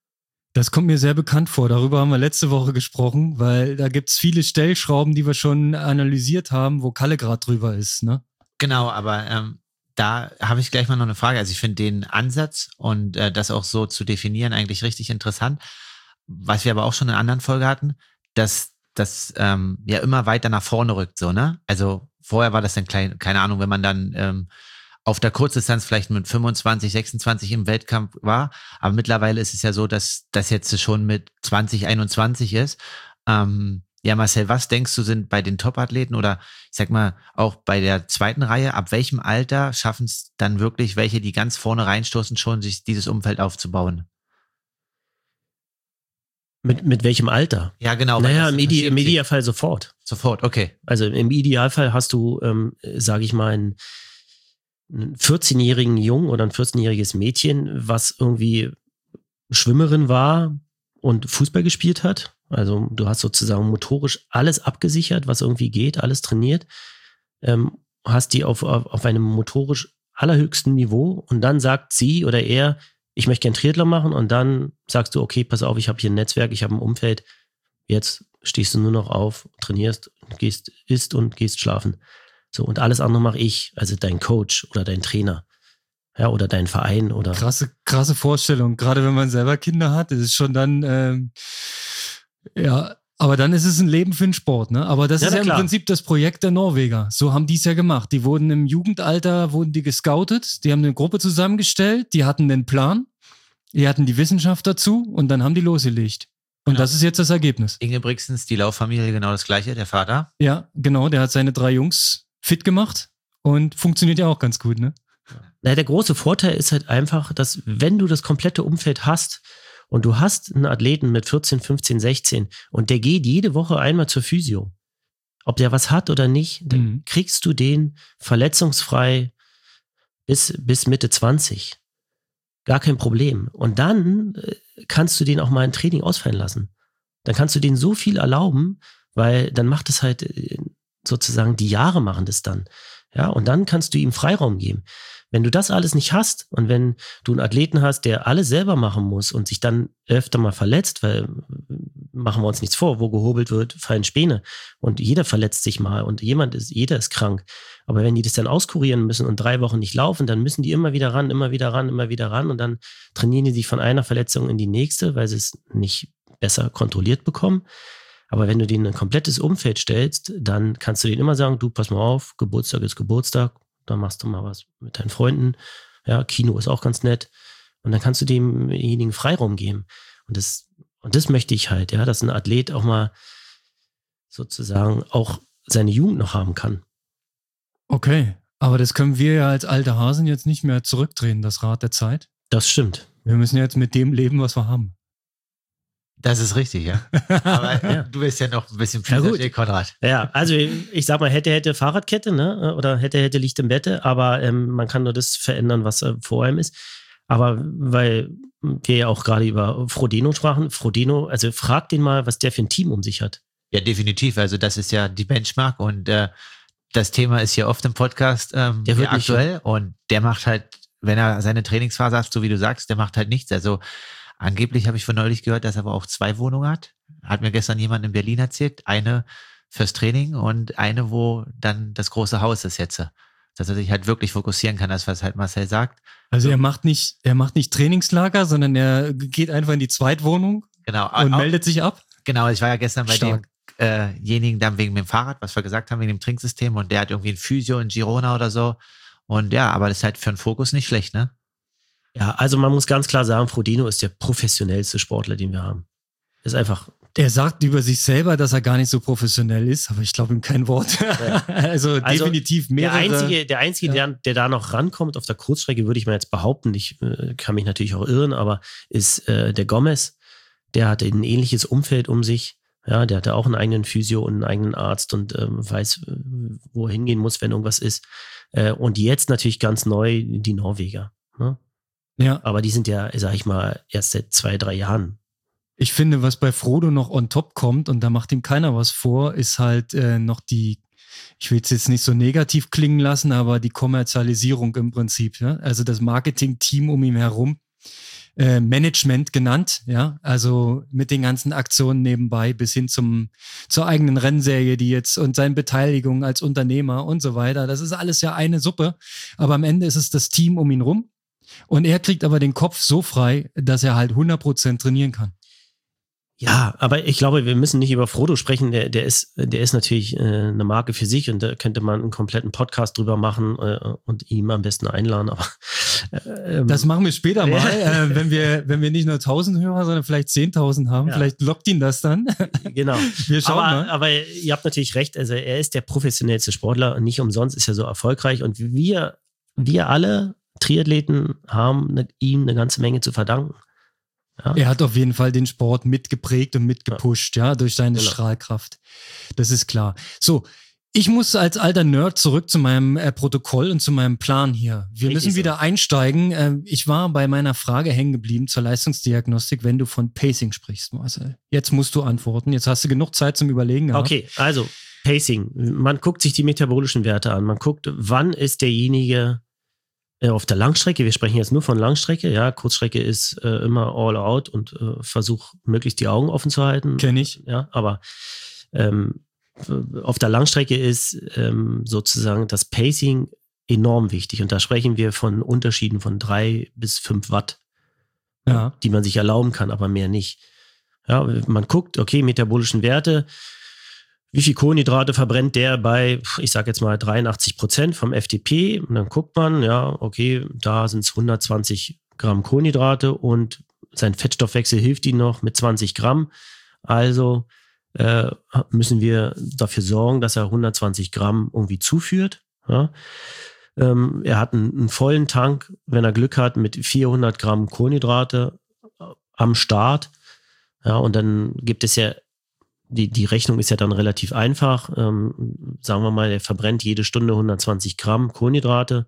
Das kommt mir sehr bekannt vor. Darüber haben wir letzte Woche gesprochen, weil da gibt es viele Stellschrauben, die wir schon analysiert haben, wo Kalle gerade drüber ist, ne? Genau, aber ähm da habe ich gleich mal noch eine Frage. Also ich finde den Ansatz und äh, das auch so zu definieren eigentlich richtig interessant. Was wir aber auch schon in einer anderen Folge hatten, dass das ähm, ja immer weiter nach vorne rückt, so, ne? Also vorher war das dann klein, keine Ahnung, wenn man dann ähm, auf der Kurzdistanz vielleicht mit fünfundzwanzig, sechsundzwanzig im Wettkampf war. Aber mittlerweile ist es ja so, dass das jetzt schon mit zwanzig, einundzwanzig ist. Ähm, ja, Marcel, was denkst du sind bei den Top-Athleten oder ich sag mal auch bei der zweiten Reihe, ab welchem Alter schaffen es dann wirklich welche, die ganz vorne reinstoßen, schon sich dieses Umfeld aufzubauen? Mit, mit welchem Alter? Ja, genau. Naja, im, Ide- im Idealfall sofort. Sofort, okay. Also im Idealfall hast du, ähm, sage ich mal, einen, einen vierzehnjährigen Jungen oder ein vierzehnjähriges Mädchen, was irgendwie Schwimmerin war und Fußball gespielt hat. Also du hast sozusagen motorisch alles abgesichert, was irgendwie geht, alles trainiert. Ähm, hast die auf, auf, auf einem motorisch allerhöchsten Niveau und dann sagt sie oder er, ich möchte gern Triathlon machen und dann sagst du, okay, pass auf, ich habe hier ein Netzwerk, ich habe ein Umfeld, jetzt stehst du nur noch auf, trainierst, gehst, isst und gehst schlafen. So, und alles andere mache ich, also dein Coach oder dein Trainer. Ja, oder dein Verein oder. Krasse, krasse Vorstellung. Gerade wenn man selber Kinder hat, ist es schon dann, ähm, ja, aber dann ist es ein Leben für den Sport, ne? Aber das Ja, ist ja im klar. Prinzip das Projekt der Norweger. So haben die es ja gemacht. Die wurden im Jugendalter, wurden die gescoutet, die haben eine Gruppe zusammengestellt, die hatten den Plan, die hatten die Wissenschaft dazu und dann haben die losgelegt. Und Genau. das ist jetzt das Ergebnis. Inge Brixens, die Lauffamilie, genau das Gleiche, der Vater. Ja, genau, der hat seine drei Jungs fit gemacht und funktioniert ja auch ganz gut, ne? Na, der große Vorteil ist halt einfach, dass wenn du das komplette Umfeld hast und du hast einen Athleten mit vierzehn, fünfzehn, sechzehn und der geht jede Woche einmal zur Physio, ob der was hat oder nicht, dann Mhm. kriegst du den verletzungsfrei bis, bis Mitte zwanzig. Gar kein Problem. Und dann äh, kannst du den auch mal ein Training ausfallen lassen. Dann kannst du denen so viel erlauben, weil dann macht es halt äh, sozusagen, die Jahre machen das dann. Ja, und dann kannst du ihm Freiraum geben. Wenn du das alles nicht hast und wenn du einen Athleten hast, der alles selber machen muss und sich dann öfter mal verletzt, weil machen wir uns nichts vor, wo gehobelt wird, fallen Späne und jeder verletzt sich mal und jemand ist, jeder ist krank. Aber wenn die das dann auskurieren müssen und drei Wochen nicht laufen, dann müssen die immer wieder ran, immer wieder ran, immer wieder ran und dann trainieren die sich von einer Verletzung in die nächste, weil sie es nicht besser kontrolliert bekommen. Aber wenn du denen ein komplettes Umfeld stellst, dann kannst du denen immer sagen, du, pass mal auf, Geburtstag ist Geburtstag, dann machst du mal was mit deinen Freunden. Ja, Kino ist auch ganz nett. Und dann kannst du demjenigen Freiraum geben. Und das, und das möchte ich halt, ja, dass ein Athlet auch mal sozusagen auch seine Jugend noch haben kann. Okay, aber das können wir ja als alte Hasen jetzt nicht mehr zurückdrehen, das Rad der Zeit. Das stimmt. Wir müssen jetzt mit dem leben, was wir haben. Das ist richtig, ja. Aber Ja. du bist ja noch ein bisschen Ja, gut. psychisch, Konrad. Ja, also ich sag mal, hätte, hätte Fahrradkette, ne? Oder hätte, hätte Licht im Bette, aber ähm, man kann nur das verändern, was äh, vor einem ist. Aber weil wir ja auch gerade über Frodeno sprachen, Frodeno, also frag den mal, was der für ein Team um sich hat. Ja, definitiv. Also das ist ja die Benchmark und äh, das Thema ist hier oft im Podcast ähm, Der wird ja, nicht- aktuell und der macht halt, wenn er seine Trainingsphase hat, so wie du sagst, der macht halt nichts. Also angeblich habe ich von neulich gehört, dass er aber auch zwei Wohnungen hat. Hat mir gestern jemand in Berlin erzählt. Eine fürs Training und eine, wo dann das große Haus ist jetzt. Dass er sich halt wirklich fokussieren kann, das was halt Marcel sagt. Also er macht nicht, er macht nicht Trainingslager, sondern er geht einfach in die Zweitwohnung Genau. und Au- meldet sich ab. Genau, ich war ja gestern bei Stark. demjenigen dann wegen dem Fahrrad, was wir gesagt haben, wegen dem Trinksystem und der hat irgendwie ein Physio in Girona oder so. Und ja, aber das ist halt für einen Fokus nicht schlecht, ne? Ja, also man muss ganz klar sagen, Frodeno ist der professionellste Sportler, den wir haben. Ist einfach, Er sagt über sich selber, dass er gar nicht so professionell ist, aber ich glaube ihm kein Wort. also, Also, definitiv der mehrere. einzige, der, einzige Ja. der, der da noch rankommt auf der Kurzstrecke, würde ich mal jetzt behaupten, ich äh, kann mich natürlich auch irren, aber ist äh, der Gomez. Der hatte ein ähnliches Umfeld um sich. Ja, der hatte auch einen eigenen Physio und einen eigenen Arzt und ähm, weiß, äh, wo er hingehen muss, wenn irgendwas ist. Äh, und jetzt natürlich ganz neu die Norweger. Ne? Ja, Aber die sind ja, sag ich mal, erst seit zwei, drei Jahren. ich finde, was bei Frodo noch on top kommt, und da macht ihm keiner was vor, ist halt äh, noch die, ich will es jetzt nicht so negativ klingen lassen, aber die Kommerzialisierung im Prinzip. Ja? Also das Marketing-Team um ihn herum. Äh, Management genannt, ja, also mit den ganzen Aktionen nebenbei bis hin zum zur eigenen Rennserie, die jetzt und seine Beteiligung als Unternehmer und so weiter. Das ist alles ja eine Suppe, aber am Ende ist es das Team um ihn rum und er kriegt aber den Kopf so frei, dass er halt hundert Prozent trainieren kann. Ja, aber ich glaube, wir müssen nicht über Frodo sprechen. Der, der ist, der ist natürlich äh, eine Marke für sich und da könnte man einen kompletten Podcast drüber machen äh, und ihm am besten einladen. Aber äh, das machen wir später mal, äh, wenn wir, wenn wir nicht nur tausend Hörer, sondern vielleicht zehntausend haben. Ja. Vielleicht lockt ihn das dann. Genau. Wir schauen aber, mal. Aber ihr habt natürlich recht. Also er ist der professionellste Sportler und nicht umsonst ist er so erfolgreich. Und wir, wir alle Triathleten haben eine, ihm eine ganze Menge zu verdanken. Ja. Er hat auf jeden Fall den Sport mitgeprägt und mitgepusht, ja, ja durch seine genau. Strahlkraft. Das ist klar. So, ich muss als alter Nerd zurück zu meinem äh, Protokoll und zu meinem Plan hier. Wir Richtig müssen wieder so. einsteigen. Äh, ich war bei meiner Frage hängen geblieben zur Leistungsdiagnostik, wenn du von Pacing sprichst, Marcel. Jetzt musst du antworten. Jetzt hast du genug Zeit zum Überlegen gehabt. Okay, also Pacing. Man guckt sich die metabolischen Werte an. Man guckt, wann ist derjenige auf der Langstrecke, wir sprechen jetzt nur von Langstrecke, ja, Kurzstrecke ist äh, immer all out und äh, versuch möglichst die Augen offen zu halten. Kenn ich. Ja, aber ähm, auf der Langstrecke ist ähm, sozusagen das Pacing enorm wichtig und da sprechen wir von Unterschieden von drei bis fünf Watt, ja. die man sich erlauben kann, aber mehr nicht. Ja, man guckt, okay, metabolischen Werte, wie viel Kohlenhydrate verbrennt der bei, ich sag jetzt mal dreiundachtzig Prozent vom F T P und dann guckt man, ja, okay, da sind es hundertzwanzig Gramm Kohlenhydrate und sein Fettstoffwechsel hilft ihm noch mit zwanzig Gramm, also äh, müssen wir dafür sorgen, dass er hundertzwanzig Gramm irgendwie zuführt. Ja. Ähm, er hat einen, einen vollen Tank, wenn er Glück hat, mit vierhundert Gramm Kohlenhydrate am Start, ja, und dann gibt es ja Die, die Rechnung ist ja dann relativ einfach. Ähm, sagen wir mal, er verbrennt jede Stunde hundertzwanzig Gramm Kohlenhydrate.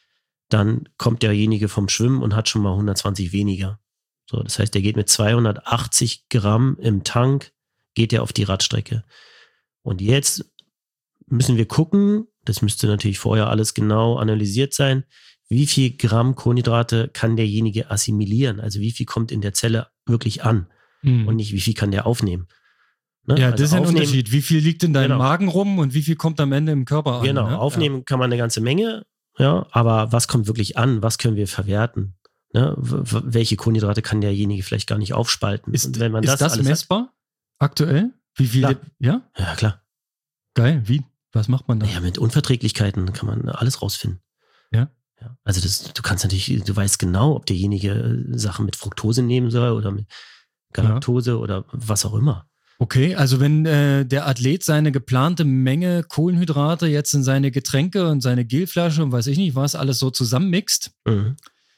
Dann kommt derjenige vom Schwimmen und hat schon mal hundertzwanzig weniger. So, das heißt, er geht mit zweihundertachtzig Gramm im Tank, geht er auf die Radstrecke. Und jetzt müssen wir gucken, das müsste natürlich vorher alles genau analysiert sein, wie viel Gramm Kohlenhydrate kann derjenige assimilieren? Also wie viel kommt in der Zelle wirklich an? Mhm. Und nicht, wie viel kann der aufnehmen? Ne? Ja, also das ist ein Unterschied. Wie viel liegt in deinem genau. Magen rum und wie viel kommt am Ende im Körper an? Genau, ne? aufnehmen ja. kann man eine ganze Menge, ja, aber was kommt wirklich an? Was können wir verwerten? Ne? W- welche Kohlenhydrate kann derjenige vielleicht gar nicht aufspalten? Ist, und wenn man ist das, das alles messbar hat, aktuell? Wie viel? Klar. Ja? Ja, klar. Geil, wie? Was macht man da? Ja, mit Unverträglichkeiten kann man alles rausfinden. Ja? Ja. Also das, du kannst natürlich, du weißt genau, ob derjenige Sachen mit Fructose nehmen soll oder mit Galaktose ja. oder was auch immer. Okay, also wenn äh, der Athlet seine geplante Menge Kohlenhydrate jetzt in seine Getränke und seine Gelflasche und weiß ich nicht was alles so zusammenmixt, mhm.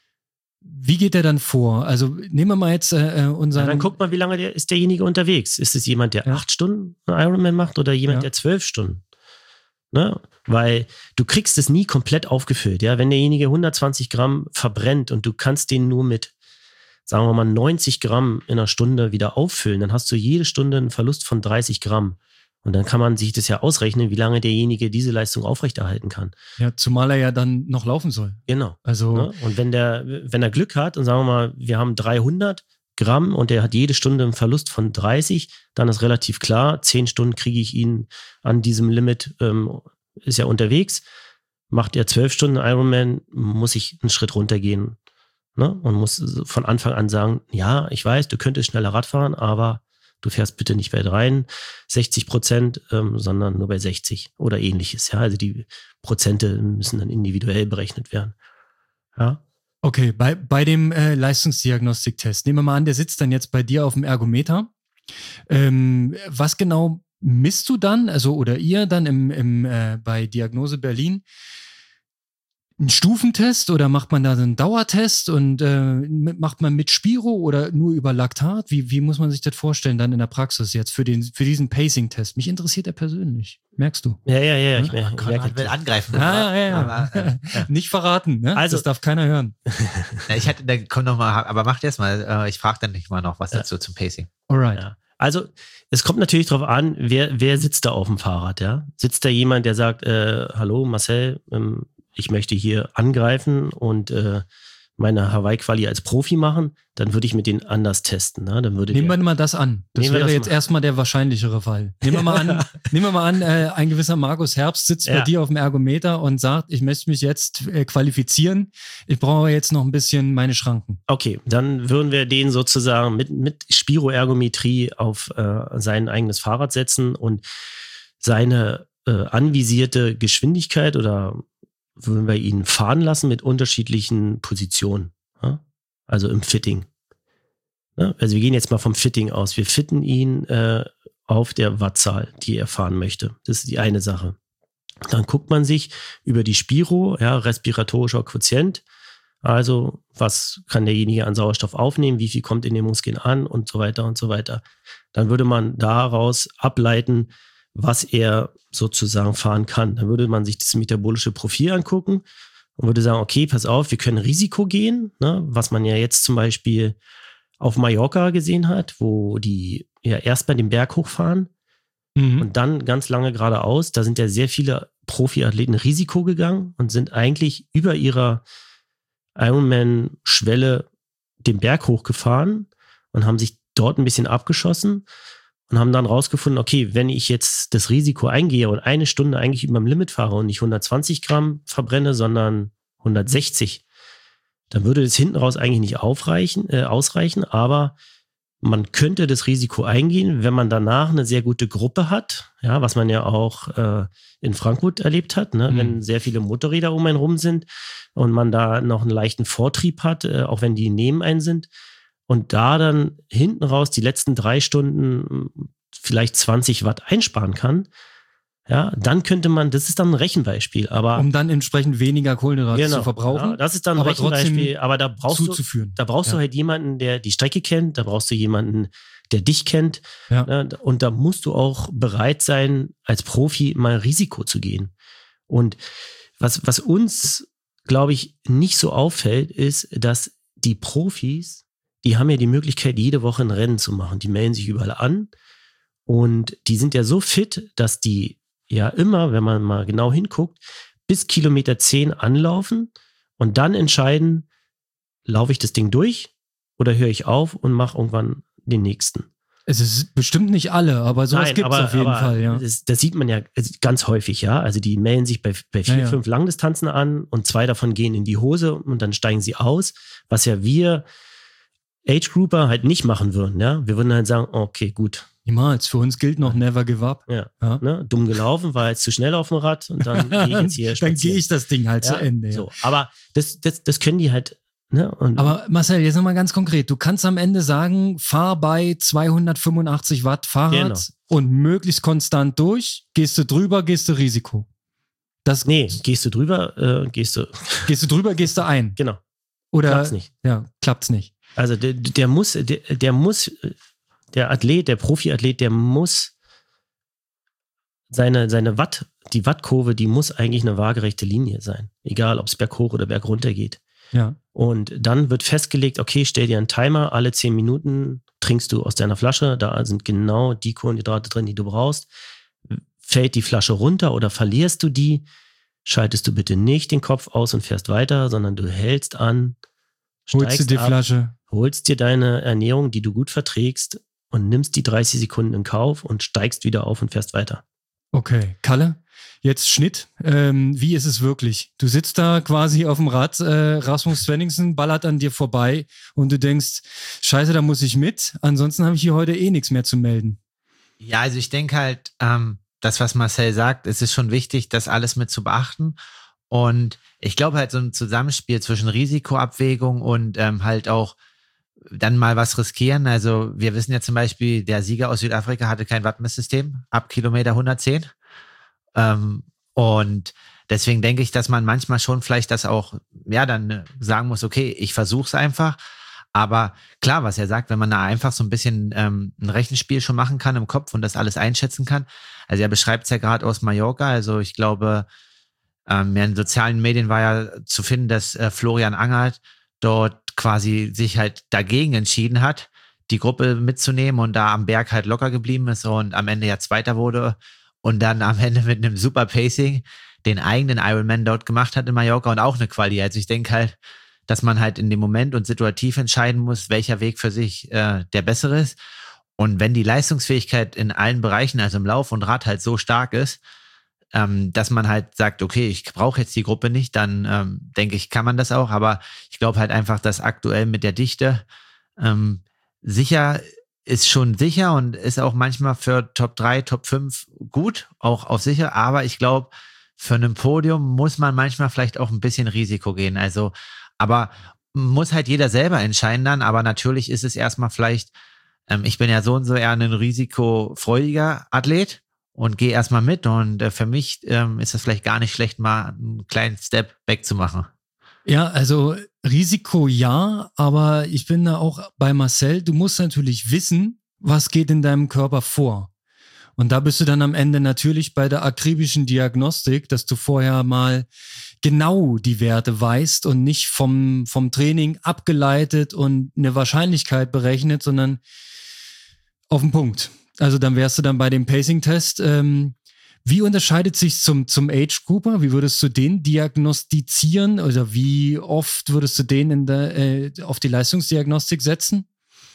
wie geht er dann vor? Also nehmen wir mal jetzt äh, unseren... Ja, dann guckt mal, wie lange der, ist derjenige unterwegs. Ist es jemand, der ja. acht Stunden einen Ironman macht oder jemand, ja. der zwölf Stunden? Ne? Weil du kriegst es nie komplett aufgefüllt. Ja? Wenn derjenige hundertzwanzig Gramm verbrennt und du kannst den nur mit, sagen wir mal, neunzig Gramm in einer Stunde wieder auffüllen, dann hast du jede Stunde einen Verlust von dreißig Gramm. Und dann kann man sich das ja ausrechnen, wie lange derjenige diese Leistung aufrechterhalten kann. Ja, zumal er ja dann noch laufen soll. Genau. Also ne? Und wenn der, wenn er Glück hat und sagen wir mal, wir haben dreihundert Gramm und er hat jede Stunde einen Verlust von dreißig, dann ist relativ klar, zehn Stunden kriege ich ihn an diesem Limit, ähm, ist er unterwegs. Macht er zwölf Stunden Ironman, muss ich einen Schritt runtergehen. Ne? Und muss von Anfang an sagen, ja, ich weiß, du könntest schneller Rad fahren, aber du fährst bitte nicht bei dreiundsechzig Prozent, ähm, sondern nur bei sechzig oder ähnliches. Ja, also die Prozente müssen dann individuell berechnet werden. Ja. Okay, bei, bei dem äh, Leistungsdiagnostiktest, nehmen wir mal an, der sitzt dann jetzt bei dir auf dem Ergometer. Ähm, was genau misst du dann, also oder ihr dann im, im, äh, bei Diagnose Berlin? Ein Stufentest oder macht man da einen Dauertest und äh, macht man mit Spiro oder nur über Laktat? Wie, wie muss man sich das vorstellen dann in der Praxis jetzt für, den, für diesen Pacing-Test? Mich interessiert er persönlich, merkst du? Ja, ja, ja. Ich, ja? merke, ich will angreifen. Ah, ja, ja. Aber, äh, ja. Nicht verraten, ne? Also, das darf keiner hören. Ich hatte, dann komm noch mal, aber mach das mal. Ich frage dann nicht mal noch was dazu ja. zum Pacing. Alright. Ja. Also es kommt natürlich darauf an, wer, wer sitzt da auf dem Fahrrad, ja? Sitzt da jemand, der sagt, äh, hallo Marcel, ähm, ich möchte hier angreifen und äh, meine Hawaii-Quali als Profi machen, dann würde ich mit denen anders testen. Ne? Dann würde Nehmen der, wir mal das an. Das Nehmen wir wäre das jetzt mal. erstmal der wahrscheinlichere Fall. Nehmen wir mal an, nehmen wir mal an äh, ein gewisser Markus Herbst sitzt Ja. bei dir auf dem Ergometer und sagt, ich möchte mich jetzt äh, qualifizieren. Ich brauche jetzt noch ein bisschen meine Schranken. Okay, dann würden wir den sozusagen mit, mit Spiroergometrie auf äh, sein eigenes Fahrrad setzen und seine äh, anvisierte Geschwindigkeit oder würden wir ihn fahren lassen mit unterschiedlichen Positionen. Ja? Also im Fitting. Ja? Also wir gehen jetzt mal vom Fitting aus. Wir fitten ihn äh, auf der Wattzahl, die er fahren möchte. Das ist die eine Sache. Dann guckt man sich über die Spiro, ja, respiratorischer Quotient, also was kann derjenige an Sauerstoff aufnehmen, wie viel kommt in den Muskeln an und so weiter und so weiter. Dann würde man daraus ableiten, was er sozusagen fahren kann. Dann würde man sich das metabolische Profil angucken und würde sagen, okay, pass auf, wir können Risiko gehen, ne, was man ja jetzt zum Beispiel auf Mallorca gesehen hat, wo die ja erstmal den Berg hochfahren Mhm. und dann ganz lange geradeaus. Da sind ja sehr viele Profiathleten Risiko gegangen und sind eigentlich über ihrer Ironman-Schwelle den Berg hochgefahren und haben sich dort ein bisschen abgeschossen und haben dann rausgefunden, okay, wenn ich jetzt das Risiko eingehe und eine Stunde eigentlich über dem Limit fahre und nicht hundertzwanzig Gramm verbrenne, sondern hundertsechzig, dann würde das hinten raus eigentlich nicht aufreichen, äh, ausreichen, aber man könnte das Risiko eingehen, wenn man danach eine sehr gute Gruppe hat, ja, was man ja auch äh, in Frankfurt erlebt hat, ne? Mhm. Wenn sehr viele Motorräder um einen rum sind und man da noch einen leichten Vortrieb hat, äh, auch wenn die neben einen sind und da dann hinten raus die letzten drei Stunden vielleicht zwanzig Watt einsparen kann, ja, dann könnte man, das ist dann ein Rechenbeispiel, aber Um dann entsprechend weniger Kohlenhydrate genau, zu verbrauchen, ja, das ist dann ein aber Rechenbeispiel, trotzdem aber da brauchst du zuzuführen. da brauchst du Ja. halt jemanden, der die Strecke kennt, da brauchst du jemanden, der dich kennt. Ja. Ne? Und da musst du auch bereit sein, als Profi mal Risiko zu gehen. Und was, was uns, glaube ich, nicht so auffällt, ist, dass die Profis, die haben ja die Möglichkeit, jede Woche ein Rennen zu machen. Die melden sich überall an und die sind ja so fit, dass die ja immer, wenn man mal genau hinguckt, bis Kilometer zehn anlaufen und dann entscheiden, laufe ich das Ding durch oder höre ich auf und mache irgendwann den nächsten. Es ist bestimmt nicht alle, aber sowas Nein, gibt es aber, auf jeden aber Fall, ja. Das, das sieht man ja ganz häufig, ja. Also die melden sich bei, bei vier, Ja, ja. fünf Langdistanzen an und zwei davon gehen in die Hose und dann steigen sie aus, was ja wir Age-Grouper halt nicht machen würden, ja. Wir würden halt sagen, okay, gut, Niemals. Für uns gilt noch never give up. ja, Ja. ne, dumm gelaufen, war jetzt zu schnell auf dem Rad und dann gehe ich jetzt hier Dann spazieren. gehe ich das Ding halt ja, zu Ende. Ja. So. Aber das, das, das können die halt, ne? Und Aber Marcel, jetzt nochmal ganz konkret. Du kannst am Ende sagen, fahr bei zweihundertfünfundachtzig Watt Fahrrad Genau. und möglichst konstant durch. Gehst du drüber, gehst du Risiko. Das, nee, gehst du drüber, äh, gehst du, Gehst du drüber, gehst du ein. genau, Oder klappt's nicht. Ja, klappt's nicht. Also der, der muss, der, der muss, der Athlet, der Profiathlet, der muss seine, seine Watt, die Wattkurve, die muss eigentlich eine waagerechte Linie sein. Egal, ob es berghoch oder bergunter geht. Ja. Und dann wird festgelegt, okay, stell dir einen Timer, alle zehn Minuten trinkst du aus deiner Flasche, da sind genau die Kohlenhydrate drin, die du brauchst. Fällt die Flasche runter oder verlierst du die, schaltest du bitte nicht den Kopf aus und fährst weiter, sondern du hältst an, Holst du steigst die ab, Flasche? holst dir deine Ernährung, die du gut verträgst und nimmst die dreißig Sekunden in Kauf und steigst wieder auf und fährst weiter. Okay, Kalle, jetzt Schnitt. Ähm, wie ist es wirklich? Du sitzt da quasi auf dem Rad, äh, Rasmus Svenningsen ballert an dir vorbei und du denkst, scheiße, da muss ich mit, ansonsten habe ich hier heute eh nichts mehr zu melden. Ja, also ich denke halt, ähm, das, was Marcel sagt, es ist schon wichtig, das alles mit zu beachten. Und ich glaube halt so ein Zusammenspiel zwischen Risikoabwägung und ähm, halt auch dann mal was riskieren. Also wir wissen ja zum Beispiel, der Sieger aus Südafrika hatte kein Wattmesssystem ab Kilometer hundertzehn. Ähm, und deswegen denke ich, dass man manchmal schon vielleicht das auch, ja, dann sagen muss, okay, ich versuche es einfach. Aber klar, was er sagt, wenn man da einfach so ein bisschen ähm, ein Rechenspiel schon machen kann im Kopf und das alles einschätzen kann. Also er beschreibt es ja gerade aus Mallorca. Also ich glaube, ähm, ja, in sozialen Medien war ja zu finden, dass äh, Florian Angert dort quasi sich halt dagegen entschieden hat, die Gruppe mitzunehmen und da am Berg halt locker geblieben ist und am Ende ja Zweiter wurde und dann am Ende mit einem super Pacing den eigenen Ironman dort gemacht hat in Mallorca und auch eine Quali. Also ich denke halt, dass man halt in dem Moment und situativ entscheiden muss, welcher Weg für sich äh, der bessere ist. Und wenn die Leistungsfähigkeit in allen Bereichen, also im Lauf und Rad halt so stark ist, ähm, dass man halt sagt, okay, ich brauche jetzt die Gruppe nicht, dann ähm, denke ich, kann man das auch. Aber ich glaube halt einfach, dass aktuell mit der Dichte ähm, sicher ist schon sicher und ist auch manchmal für Top drei, Top fünf gut, auch auf sicher. Aber ich glaube, für ein Podium muss man manchmal vielleicht auch ein bisschen Risiko gehen. Also, aber muss halt jeder selber entscheiden dann. Aber natürlich ist es erstmal vielleicht, ähm, ich bin ja so und so eher ein risikofreudiger Athlet und gehe erstmal mit. Und äh, für mich ähm, ist es vielleicht gar nicht schlecht, mal einen kleinen Step back zu machen. Ja, also Risiko ja, aber ich bin da auch bei Marcel, du musst natürlich wissen, was geht in deinem Körper vor. Und da bist du dann am Ende natürlich bei der akribischen Diagnostik, dass du vorher mal genau die Werte weißt und nicht vom, vom Training abgeleitet und eine Wahrscheinlichkeit berechnet, sondern auf den Punkt. Also dann wärst du dann bei dem Pacing-Test. Ähm, wie unterscheidet sich zum, zum Age-Grouper? Wie würdest du den diagnostizieren? Oder wie oft würdest du den in der, äh, auf die Leistungsdiagnostik setzen?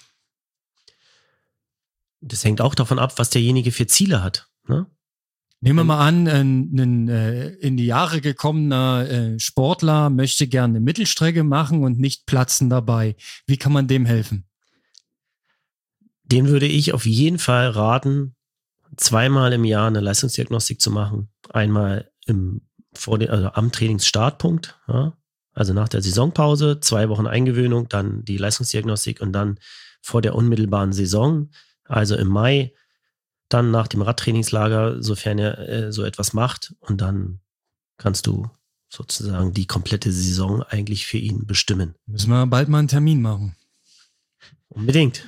Das hängt auch davon ab, was derjenige für Ziele hat. Ne? Nehmen wir mal an, ein, ein äh, in die Jahre gekommener äh, Sportler möchte gerne eine Mittelstrecke machen und nicht platzen dabei. Wie kann man dem helfen? Den würde ich auf jeden Fall raten, zweimal im Jahr eine Leistungsdiagnostik zu machen. Einmal im, vor den, also am Trainingsstartpunkt, ja? Also nach der Saisonpause, zwei Wochen Eingewöhnung, dann die Leistungsdiagnostik und dann vor der unmittelbaren Saison, also im Mai, dann nach dem Radtrainingslager, sofern er äh, so etwas macht. Und dann kannst du sozusagen die komplette Saison eigentlich für ihn bestimmen. Müssen wir bald mal einen Termin machen. Unbedingt.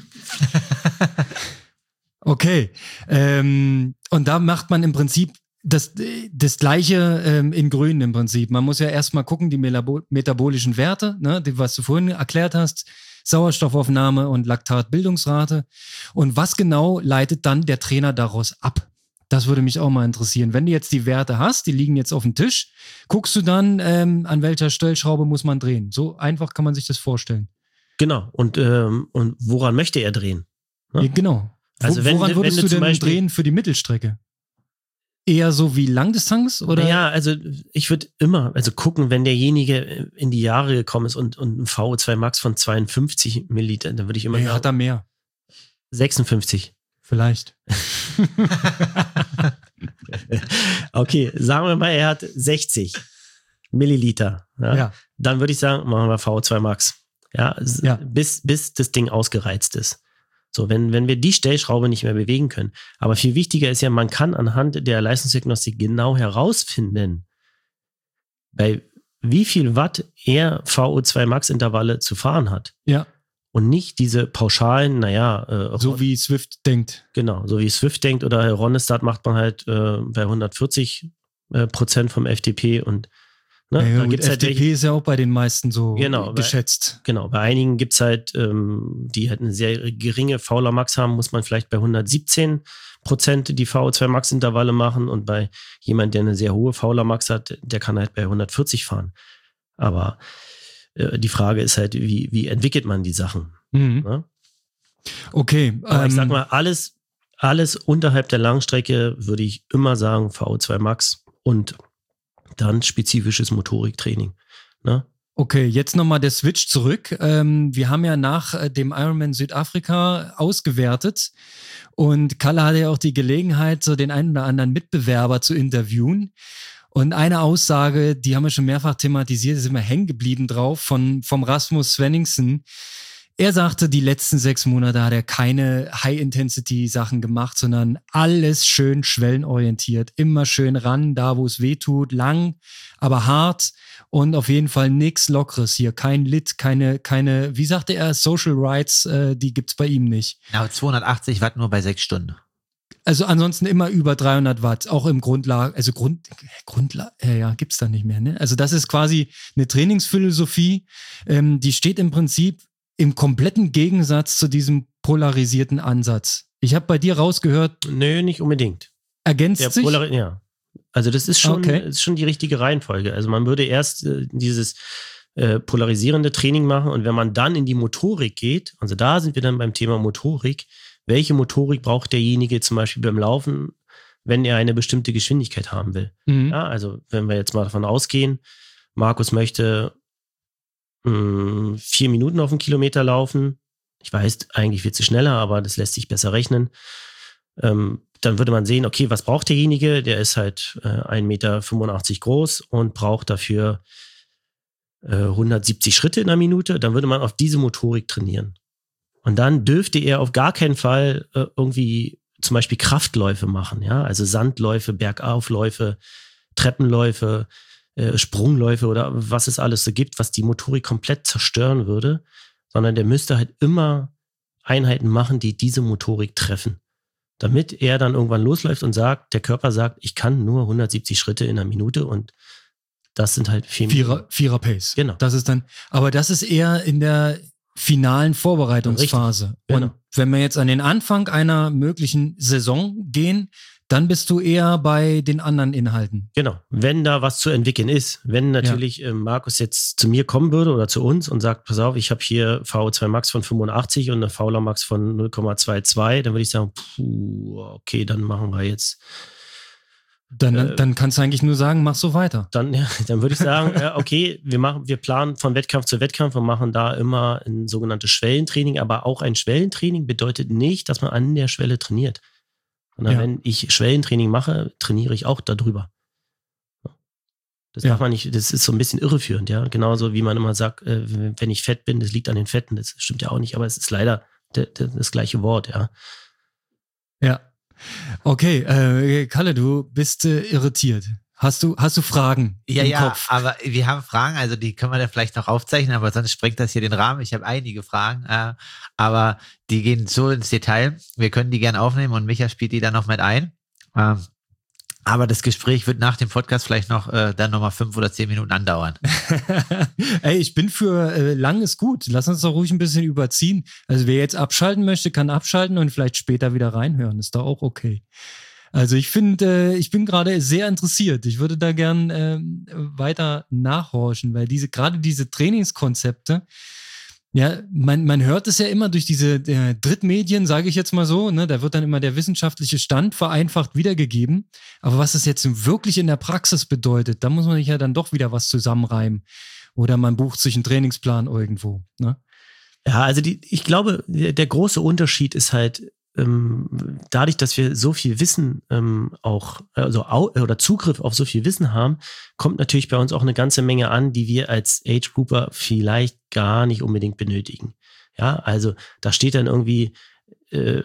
Okay. Ähm, und da macht man im Prinzip das, das Gleiche ähm, in Grün im Prinzip. Man muss ja erstmal gucken, die melabo- metabolischen Werte, ne, die, was du vorhin erklärt hast, Sauerstoffaufnahme und Laktatbildungsrate. Und was genau leitet dann der Trainer daraus ab? Das würde mich auch mal interessieren. Wenn du jetzt die Werte hast, die liegen jetzt auf dem Tisch, guckst du dann, ähm, an welcher Stellschraube muss man drehen? So einfach kann man sich das vorstellen. Genau. Und, ähm, und woran möchte er drehen? Ne? Ja, genau. Also Wo, wenn, woran wenn, würdest wenn du, du denn Beispiel, drehen für die Mittelstrecke? Eher so wie Langdistanz? Oder? Ja, also ich würde immer, also gucken, wenn derjenige in die Jahre gekommen ist und, und ein V O zwei Max von zweiundfünfzig Milliliter, dann würde ich immer Nee, sagen, hat er mehr. sechsundfünfzig. Vielleicht. Okay, sagen wir mal, er hat sechzig Milliliter. Ja? Ja. Dann würde ich sagen, machen wir V O zwei Max. Ja, Ja. Bis, bis das Ding ausgereizt ist. So, wenn, wenn wir die Stellschraube nicht mehr bewegen können. Aber viel wichtiger ist ja, man kann anhand der Leistungsdiagnostik genau herausfinden, bei wie viel Watt er V O zwei Max Intervalle zu fahren hat. Ja. Und nicht diese pauschalen, naja. Äh, So wie Swift denkt. Genau, so wie Swift denkt oder Ronestad macht man halt äh, bei hundertvierzig äh, Prozent vom F T P und ne, Ja, da gut, gibt's F halt T P welche, ist ja auch bei den meisten so Genau, geschätzt. Bei, genau, bei einigen gibt es halt, ähm, die halt eine sehr geringe Fauler Max haben, muss man vielleicht bei hundertsiebzehn Prozent die V O zwei Max Intervalle machen und bei jemand, der eine sehr hohe Fauler Max hat, der kann halt bei hundertvierzig fahren. Aber äh, die Frage ist halt, wie, wie entwickelt man die Sachen? Mhm. Ne? Okay. Aber ähm, ich sag mal, alles, alles unterhalb der Langstrecke würde ich immer sagen V O zwei Max und dann spezifisches Motoriktraining. Ne? Okay, jetzt nochmal der Switch zurück. Ähm, wir haben ja nach äh, dem Ironman Südafrika ausgewertet und Kalle hatte ja auch die Gelegenheit, so den einen oder anderen Mitbewerber zu interviewen. Und eine Aussage, die haben wir schon mehrfach thematisiert, da sind wir hängen geblieben drauf, von, vom Rasmus Svenningsen. Er sagte, die letzten sechs Monate hat er keine High-Intensity-Sachen gemacht, sondern alles schön schwellenorientiert. Immer schön ran, da wo es weh tut, lang, aber hart und auf jeden Fall nichts Lockeres hier. Kein Lit, keine, keine, wie sagte er, Social Rights, äh, die gibt's bei ihm nicht. Genau, zweihundertachtzig Watt nur bei sechs Stunden. Also ansonsten immer über dreihundert Watt, auch im Grundlage, also Grund, Grundlage, äh, ja, gibt's da nicht mehr, ne? Also das ist quasi eine Trainingsphilosophie, ähm, die steht im Prinzip im kompletten Gegensatz zu diesem polarisierten Ansatz. Ich habe bei dir rausgehört. Nö, nicht unbedingt. Ergänzt Der sich? Polari- ja. Also das ist schon, Okay. ist schon die richtige Reihenfolge. Also man würde erst äh, dieses äh, polarisierende Training machen. Und wenn man dann in die Motorik geht, also da sind wir dann beim Thema Motorik, welche Motorik braucht derjenige zum Beispiel beim Laufen, wenn er eine bestimmte Geschwindigkeit haben will? Mhm. Ja, also wenn wir jetzt mal davon ausgehen, Markus möchte mh, vier Minuten auf einen Kilometer laufen. Ich weiß, eigentlich wird es schneller, aber das lässt sich besser rechnen. Ähm, dann würde man sehen, okay, was braucht derjenige? Der ist halt äh, ein Meter fünfundachtzig groß und braucht dafür äh, hundertsiebzig Schritte in einer Minute. Dann würde man auf diese Motorik trainieren. Und dann dürfte er auf gar keinen Fall äh, irgendwie zum Beispiel Kraftläufe machen, ja, also Sandläufe, Bergaufläufe, Treppenläufe, äh, Sprungläufe oder was es alles so gibt, was die Motorik komplett zerstören würde, sondern der müsste halt immer Einheiten machen, die diese Motorik treffen, damit er dann irgendwann losläuft und sagt, der Körper sagt, ich kann nur hundertsiebzig Schritte in einer Minute und das sind halt vier Vierer, Vierer Pace. Genau. Das ist dann, aber das ist eher in der finalen Vorbereitungsphase. Richtig, genau. Und wenn wir jetzt an den Anfang einer möglichen Saison gehen, dann bist du eher bei den anderen Inhalten. Genau, wenn da was zu entwickeln ist. Wenn natürlich ja. äh, Markus jetzt zu mir kommen würde oder zu uns und sagt, pass auf, ich habe hier V O zwei Max von fünfundachtzig und eine Fauler Max von null Komma zweiundzwanzig, dann würde ich sagen, puh, okay, dann machen wir jetzt Dann, äh, dann kannst du eigentlich nur sagen, mach so weiter. Dann, ja, dann würde ich sagen, ja, okay, wir machen, wir planen von Wettkampf zu Wettkampf und machen da immer ein sogenanntes Schwellentraining. Aber auch ein Schwellentraining bedeutet nicht, dass man an der Schwelle trainiert. Sondern ja. wenn ich Schwellentraining mache, trainiere ich auch darüber. Das ja. darf man nicht, das ist so ein bisschen irreführend, ja. Genauso wie man immer sagt, äh, wenn ich fett bin, das liegt an den Fetten. Das stimmt ja auch nicht, aber es ist leider de, de, das gleiche Wort, ja. Ja. Okay, äh, Kalle, du bist äh, irritiert. Hast du, hast du Fragen ja, im ja, Kopf? aber wir haben Fragen, also die können wir dann vielleicht noch aufzeichnen, aber sonst sprengt das hier den Rahmen. Ich habe einige Fragen, äh, aber die gehen so ins Detail. Wir können die gerne aufnehmen und Micha spielt die dann noch mit ein. Ähm, aber das Gespräch wird nach dem Podcast vielleicht noch äh, dann nochmal fünf oder zehn Minuten andauern. Ey, ich bin für äh, lang ist gut. Lass uns doch ruhig ein bisschen überziehen. Also wer jetzt abschalten möchte, kann abschalten und vielleicht später wieder reinhören. Ist doch auch okay. Also ich finde, äh, ich bin gerade sehr interessiert. Ich würde da gern äh, weiter nachhorchen, weil diese gerade diese Trainingskonzepte, ja, man, man hört es ja immer durch diese äh, Drittmedien, sage ich jetzt mal so, ne, da wird dann immer der wissenschaftliche Stand vereinfacht wiedergegeben. Aber was es jetzt wirklich in der Praxis bedeutet, da muss man sich ja dann doch wieder was zusammenreimen. Oder man bucht sich einen Trainingsplan irgendwo. Ne? Ja, also die, ich glaube, der, der große Unterschied ist halt, ähm, dadurch, dass wir so viel Wissen ähm, auch, also au, oder Zugriff auf so viel Wissen haben, kommt natürlich bei uns auch eine ganze Menge an, die wir als Age-Grouper vielleicht gar nicht unbedingt benötigen. Ja, also da steht dann irgendwie, äh,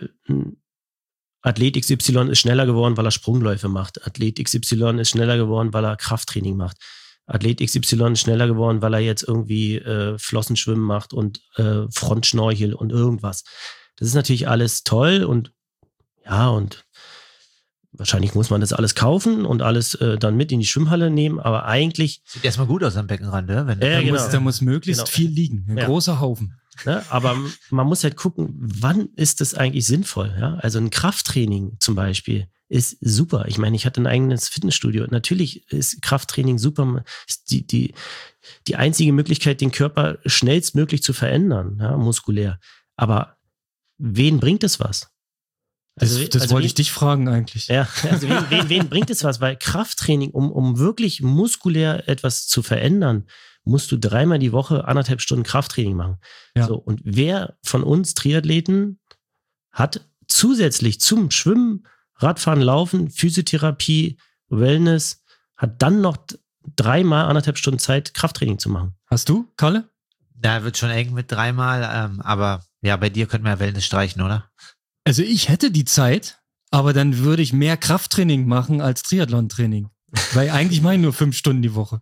Athlet X Y ist schneller geworden, weil er Sprungläufe macht. Athlet X Y ist schneller geworden, weil er Krafttraining macht. Athlet X Y ist schneller geworden, weil er jetzt irgendwie äh, Flossenschwimmen macht und äh, Frontschnorchel und irgendwas. Das ist natürlich alles toll und ja, und wahrscheinlich muss man das alles kaufen und alles äh, dann mit in die Schwimmhalle nehmen, aber eigentlich... Sieht erstmal gut aus am Beckenrand, ne? Wenn ja, da, genau. muss, da muss möglichst genau. viel liegen, ein ja. großer Haufen. Ne? Aber man muss halt gucken, wann ist das eigentlich sinnvoll? Ja? Also ein Krafttraining zum Beispiel ist super. Ich meine, ich hatte ein eigenes Fitnessstudio. Natürlich ist Krafttraining super. Ist die, die, die einzige Möglichkeit, den Körper schnellstmöglich zu verändern, ja, muskulär. Aber wen bringt es was? Also, das das also wollte wen, ich dich fragen eigentlich. Ja, also wen, wen, wen bringt es was? Weil Krafttraining, um, um wirklich muskulär etwas zu verändern, musst du dreimal die Woche anderthalb Stunden Krafttraining machen. Ja. So, und wer von uns Triathleten hat zusätzlich zum Schwimmen, Radfahren, Laufen, Physiotherapie, Wellness, hat dann noch dreimal anderthalb Stunden Zeit, Krafttraining zu machen? Hast du, Kalle? Da wird schon eng mit dreimal, ähm, aber ja, bei dir könnten wir ja Wellness streichen, oder? Also ich hätte die Zeit, aber dann würde ich mehr Krafttraining machen als Triathlon-Training. Weil eigentlich mache ich nur fünf Stunden die Woche.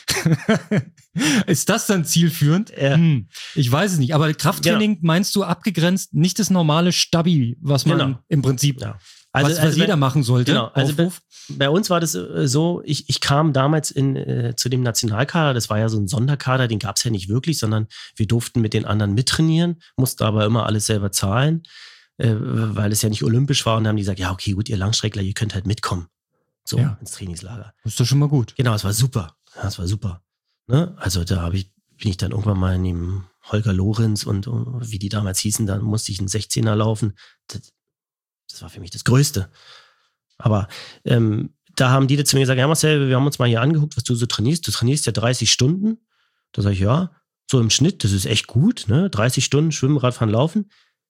Ist das dann zielführend? Ja. Hm, ich weiß es nicht. Aber Krafttraining genau. Meinst du abgegrenzt, nicht das normale Stabi, was man genau. im Prinzip, ja. also, was, was also jeder bei, machen sollte? Genau. Also bei, bei uns war das äh, so, ich, ich kam damals in, äh, zu dem Nationalkader, das war ja so ein Sonderkader, den gab es ja nicht wirklich, sondern wir durften mit den anderen mittrainieren, mussten aber immer alles selber zahlen, äh, weil es ja nicht olympisch war. Und dann haben die gesagt, ja okay, gut, ihr Langstreckler, ihr könnt halt mitkommen. So, ja. ins Trainingslager. Das ist doch schon mal gut. Genau, es war super. Ja, es war super. Ne? Also da habe ich bin ich dann irgendwann mal in dem Holger Lorenz und wie die damals hießen, dann musste ich einen sechzehner laufen. Das, das war für mich das Größte. Aber ähm, da haben die zu mir gesagt, ja Marcel, wir haben uns mal hier angeguckt, was du so trainierst. Du trainierst ja dreißig Stunden. Da sage ich, ja, so im Schnitt, das ist echt gut, ne? dreißig Stunden Schwimmen, Radfahren, Laufen.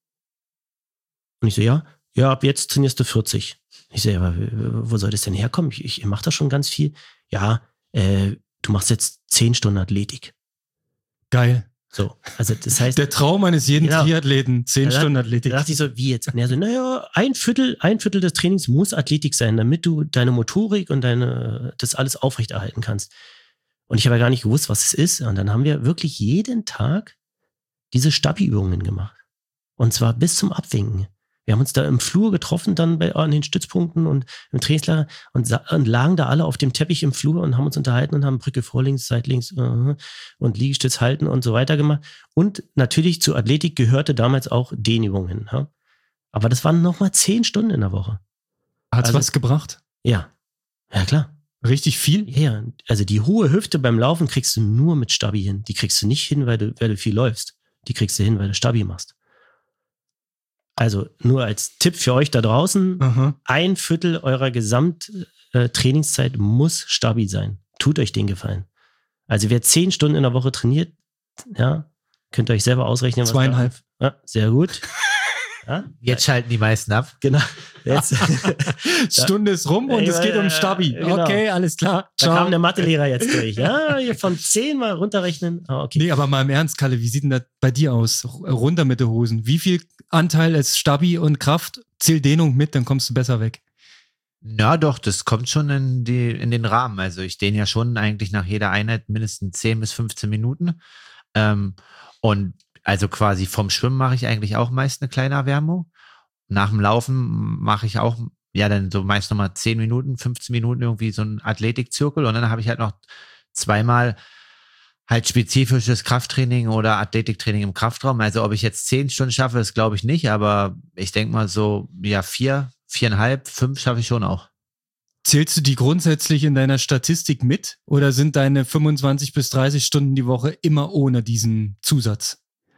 Und ich so, ja, ja, ab jetzt trainierst du vierzig. Ich so, ja, aber wo soll das denn herkommen? Ich, ich mache da schon ganz viel. Ja, äh, du machst jetzt zehn Stunden Athletik. Geil. So, also das heißt... Der Traum eines jeden genau, Triathleten, zehn Stunden Athletik. Da dachte ich so, wie jetzt? Und er so, naja, ein Viertel, ein Viertel des Trainings muss Athletik sein, damit du deine Motorik und deine das alles aufrechterhalten kannst. Und ich habe ja gar nicht gewusst, was es ist. Und dann haben wir wirklich jeden Tag diese Stabi-Übungen gemacht. Und zwar bis zum Abwinken. Wir haben uns da im Flur getroffen, dann bei, an den Stützpunkten und im Trainingslager und, und lagen da alle auf dem Teppich im Flur und haben uns unterhalten und haben Brücke vor links, Seit links uh, und Liegestütz halten und so weiter gemacht. Und natürlich zur Athletik gehörte damals auch Dehnübungen. Ja? Aber das waren nochmal zehn Stunden in der Woche. Hat's also, was gebracht? Ja, ja klar. Richtig viel? Ja, also die hohe Hüfte beim Laufen kriegst du nur mit Stabi hin. Die kriegst du nicht hin, weil du, weil du viel läufst. Die kriegst du hin, weil du Stabi machst. Also nur als Tipp für euch da draußen, Aha. ein Viertel eurer Gesamttrainingszeit muss Stabi sein. Tut euch den Gefallen. Also wer zehn Stunden in der Woche trainiert, ja, könnt ihr euch selber ausrechnen. Was Zweieinhalb. Da, ja, sehr gut. Ja, Jetzt schalten die meisten ab. genau. Jetzt, Stunde ist rum und Ja, es geht um Stabi. genau. Okay, alles klar. da Ciao. kam der Mathelehrer jetzt durch. Ja, hier von zehn mal runterrechnen. Ah, okay. Nee, aber mal im Ernst, Kalle, wie sieht denn das bei dir aus? Runter mit den Hosen. Wie viel Anteil ist Stabi und Kraft? Zähl Dehnung mit, dann kommst du besser weg. Na doch, das kommt schon in, die, in den Rahmen. Also ich dehne ja schon eigentlich nach jeder Einheit mindestens zehn bis fünfzehn Minuten. Ähm, und also quasi vom Schwimmen mache ich eigentlich auch meist eine kleine Erwärmung. Nach dem Laufen mache ich auch, ja, dann so meist nochmal zehn Minuten, fünfzehn Minuten irgendwie so einen Athletikzirkel und dann habe ich halt noch zweimal halt spezifisches Krafttraining oder Athletiktraining im Kraftraum. Also ob ich jetzt zehn Stunden schaffe, das glaube ich nicht, aber ich denke mal so, ja, vier, viereinhalb, fünf schaffe ich schon auch. Zählst du die grundsätzlich in deiner Statistik mit oder sind deine fünfundzwanzig bis dreißig Stunden die Woche immer ohne diesen Zusatz?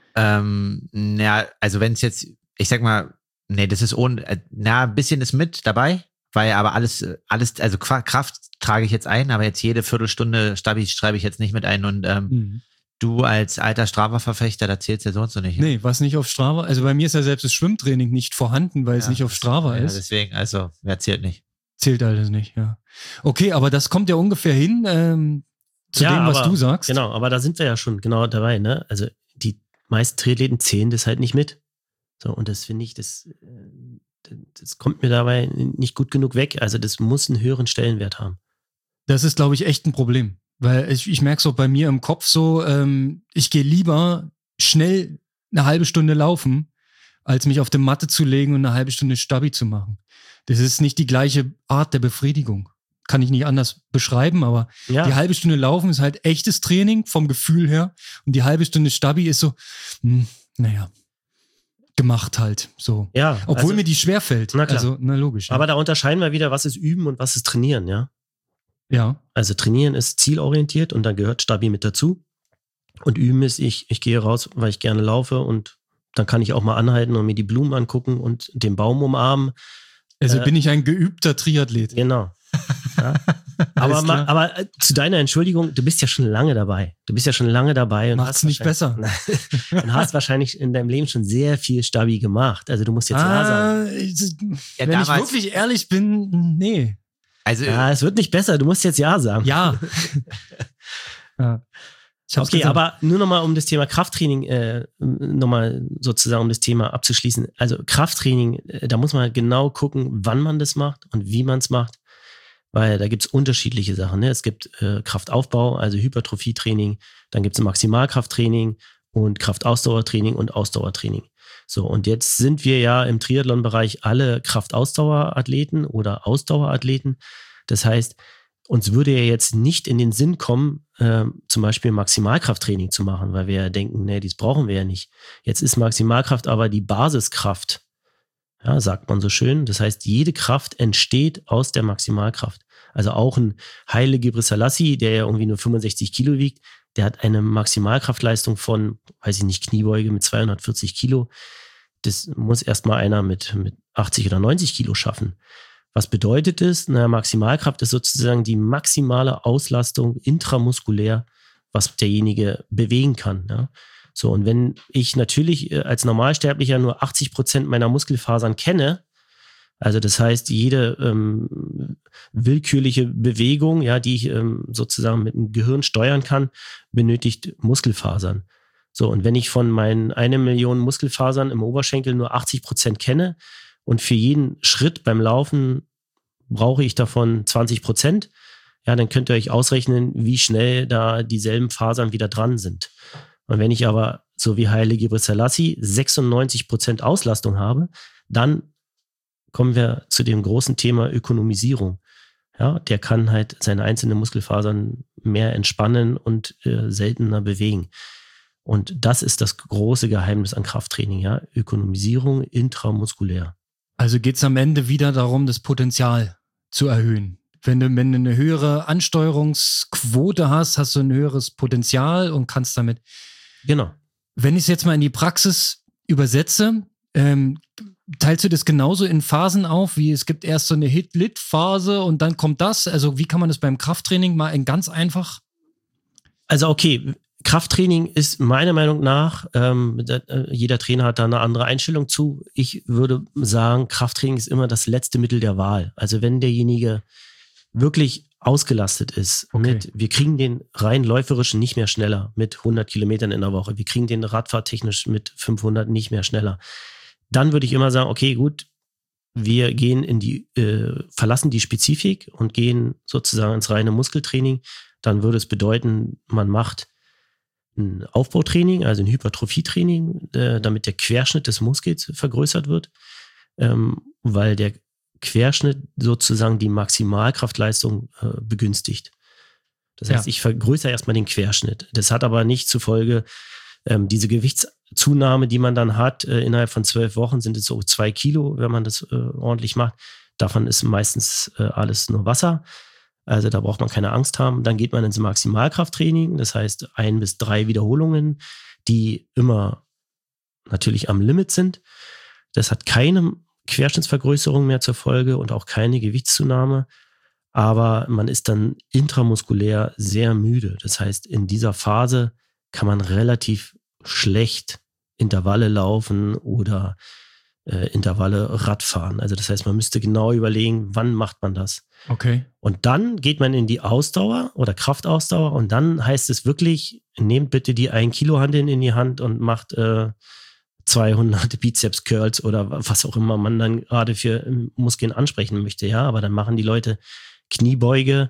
Ähm, na, also wenn es jetzt, ich sag mal, nee, das ist ohne, äh, na, ein bisschen ist mit dabei, weil aber alles, alles, also Kraft trage ich jetzt ein, aber jetzt jede Viertelstunde Stabi schreibe ich jetzt nicht mit ein und ähm, Mhm. du als alter Strava-Verfechter, da zählst ja sonst so nicht. Nee, was nicht auf Strava. Also bei mir ist ja selbst das Schwimmtraining nicht vorhanden, weil es Ja, nicht auf Strava ja, ist. deswegen, also, wer zählt nicht? Zählt alles nicht, ja. Okay, aber das kommt ja ungefähr hin ähm, zu Ja, dem, was aber- du sagst. Genau, aber da sind wir ja schon genau dabei, ne? Also die meisten Triathleten zählen das halt nicht mit. So, und das finde ich, das, äh, das kommt mir dabei nicht gut genug weg. Also das muss einen höheren Stellenwert haben. Das ist, glaube ich, echt ein Problem. Weil ich, ich merke so bei mir im Kopf so, ähm, ich gehe lieber schnell eine halbe Stunde laufen, als mich auf die Matte zu legen und eine halbe Stunde Stabi zu machen. Das ist nicht die gleiche Art der Befriedigung. Kann ich nicht anders beschreiben, aber Ja, die halbe Stunde Laufen ist halt echtes Training vom Gefühl her und die halbe Stunde Stabi ist so, hm, naja, gemacht halt so. ja. Obwohl also, mir die schwerfällt. Na klar. Also, na logisch. Ja. aber da unterscheiden wir wieder, was ist Üben und was ist Trainieren, ja. ja. Also Trainieren ist zielorientiert und da gehört Stabi mit dazu. Und Üben ist, ich, ich gehe raus, weil ich gerne laufe und dann kann ich auch mal anhalten und mir die Blumen angucken und den Baum umarmen. Also Äh, bin ich ein geübter Triathlet. Genau. Ja. aber, Alles ma, klar. aber äh, zu deiner Entschuldigung, du bist ja schon lange dabei. Du bist ja schon lange dabei. Und Macht's hast nicht wahrscheinlich- und hast wahrscheinlich in deinem Leben schon sehr viel Stabi gemacht. Also du musst jetzt ja sagen. Ah, ich- Ja, wenn damals- ich wirklich ehrlich bin, nee. Also, Ja, es wird nicht besser. Du musst jetzt ja sagen. Ja. ja. Ich hab's Okay, gesagt. aber nur nochmal um das Thema Krafttraining, äh, nochmal sozusagen um das Thema abzuschließen. Also Krafttraining, äh, da muss man genau gucken, wann man das macht und wie man es macht, weil da gibt's unterschiedliche Sachen. Ne? Es gibt äh, Kraftaufbau, also Hypertrophietraining, dann gibt's Maximalkrafttraining und Kraftausdauertraining und Ausdauertraining. So, und jetzt sind wir ja im Triathlon-Bereich alle Kraftausdauerathleten oder Ausdauerathleten. Das heißt, uns würde ja jetzt nicht in den Sinn kommen, äh, zum Beispiel Maximalkrafttraining zu machen, weil wir ja denken, nee, das brauchen wir ja nicht. Jetzt ist Maximalkraft aber die Basiskraft, ja, sagt man so schön. Das heißt, jede Kraft entsteht aus der Maximalkraft. Also auch ein Haile Gebrselassie, der ja irgendwie nur fünfundsechzig Kilo wiegt, der hat eine Maximalkraftleistung von, weiß ich nicht, Kniebeuge mit zweihundertvierzig Kilo. Das muss erstmal einer mit, mit achtzig oder neunzig Kilo schaffen. Was bedeutet das? Na, Maximalkraft ist sozusagen die maximale Auslastung intramuskulär, was derjenige bewegen kann. Ja? So, und wenn ich natürlich als Normalsterblicher nur achtzig Prozent meiner Muskelfasern kenne, also das heißt, jede ähm, willkürliche Bewegung, ja, die ich ähm, sozusagen mit dem Gehirn steuern kann, benötigt Muskelfasern. So, und wenn ich von meinen eine Million Muskelfasern im Oberschenkel nur achtzig Prozent kenne und für jeden Schritt beim Laufen brauche ich davon zwanzig Prozent, ja, dann könnt ihr euch ausrechnen, wie schnell da dieselben Fasern wieder dran sind. Und wenn ich aber, so wie Haile Gebrselassie, sechsundneunzig Prozent Auslastung habe, dann kommen wir zu dem großen Thema Ökonomisierung. Ja, der kann halt seine einzelnen Muskelfasern mehr entspannen und äh, seltener bewegen. Und das ist das große Geheimnis an Krafttraining, ja, Ökonomisierung intramuskulär. Also geht es am Ende wieder darum, das Potenzial zu erhöhen. Wenn du, wenn du eine höhere Ansteuerungsquote hast, hast du ein höheres Potenzial und kannst damit. Genau. Wenn ich es jetzt mal in die Praxis übersetze, ähm, teilst du das genauso in Phasen auf, wie es gibt erst so eine Hit-Lit-Phase und dann kommt das? Also wie kann man das beim Krafttraining mal in ganz einfach? Also okay, Krafttraining ist meiner Meinung nach, ähm, jeder Trainer hat da eine andere Einstellung zu. Ich würde sagen, Krafttraining ist immer das letzte Mittel der Wahl. Also wenn derjenige wirklich ausgelastet ist, Okay. mit, wir kriegen den rein läuferischen nicht mehr schneller mit hundert Kilometern in der Woche, wir kriegen den radfahrtechnisch mit fünfhundert nicht mehr schneller, dann würde ich immer sagen, okay, gut, wir gehen in die, äh, verlassen die Spezifik und gehen sozusagen ins reine Muskeltraining. Dann würde es bedeuten, man macht ein Aufbautraining, also ein Hypertrophietraining, äh, damit der Querschnitt des Muskels vergrößert wird, ähm, weil der Querschnitt sozusagen die Maximalkraftleistung äh, begünstigt. Das heißt, Ja. ich vergrößere erstmal den Querschnitt. Das hat aber nicht zur Folge, ähm, diese Gewichtszunahme, die man dann hat, äh, innerhalb von zwölf Wochen sind es so zwei Kilo, wenn man das äh, ordentlich macht. Davon ist meistens äh, alles nur Wasser. Also da braucht man keine Angst haben. Dann geht man ins Maximalkrafttraining, das heißt ein bis drei Wiederholungen, die immer natürlich am Limit sind. Das hat keine Querschnittsvergrößerung mehr zur Folge und auch keine Gewichtszunahme, aber man ist dann intramuskulär sehr müde. Das heißt, in dieser Phase kann man relativ schlecht Intervalle laufen oder äh, Intervalle Radfahren. Also das heißt, man müsste genau überlegen, wann macht man das. Okay. Und dann geht man in die Ausdauer oder Kraftausdauer und dann heißt es wirklich, nehmt bitte die ein Kilo Hanteln in die Hand und macht äh, zweihundert Bizeps Curls oder was auch immer man dann gerade für Muskeln ansprechen möchte. Ja, aber dann machen die Leute Kniebeuge.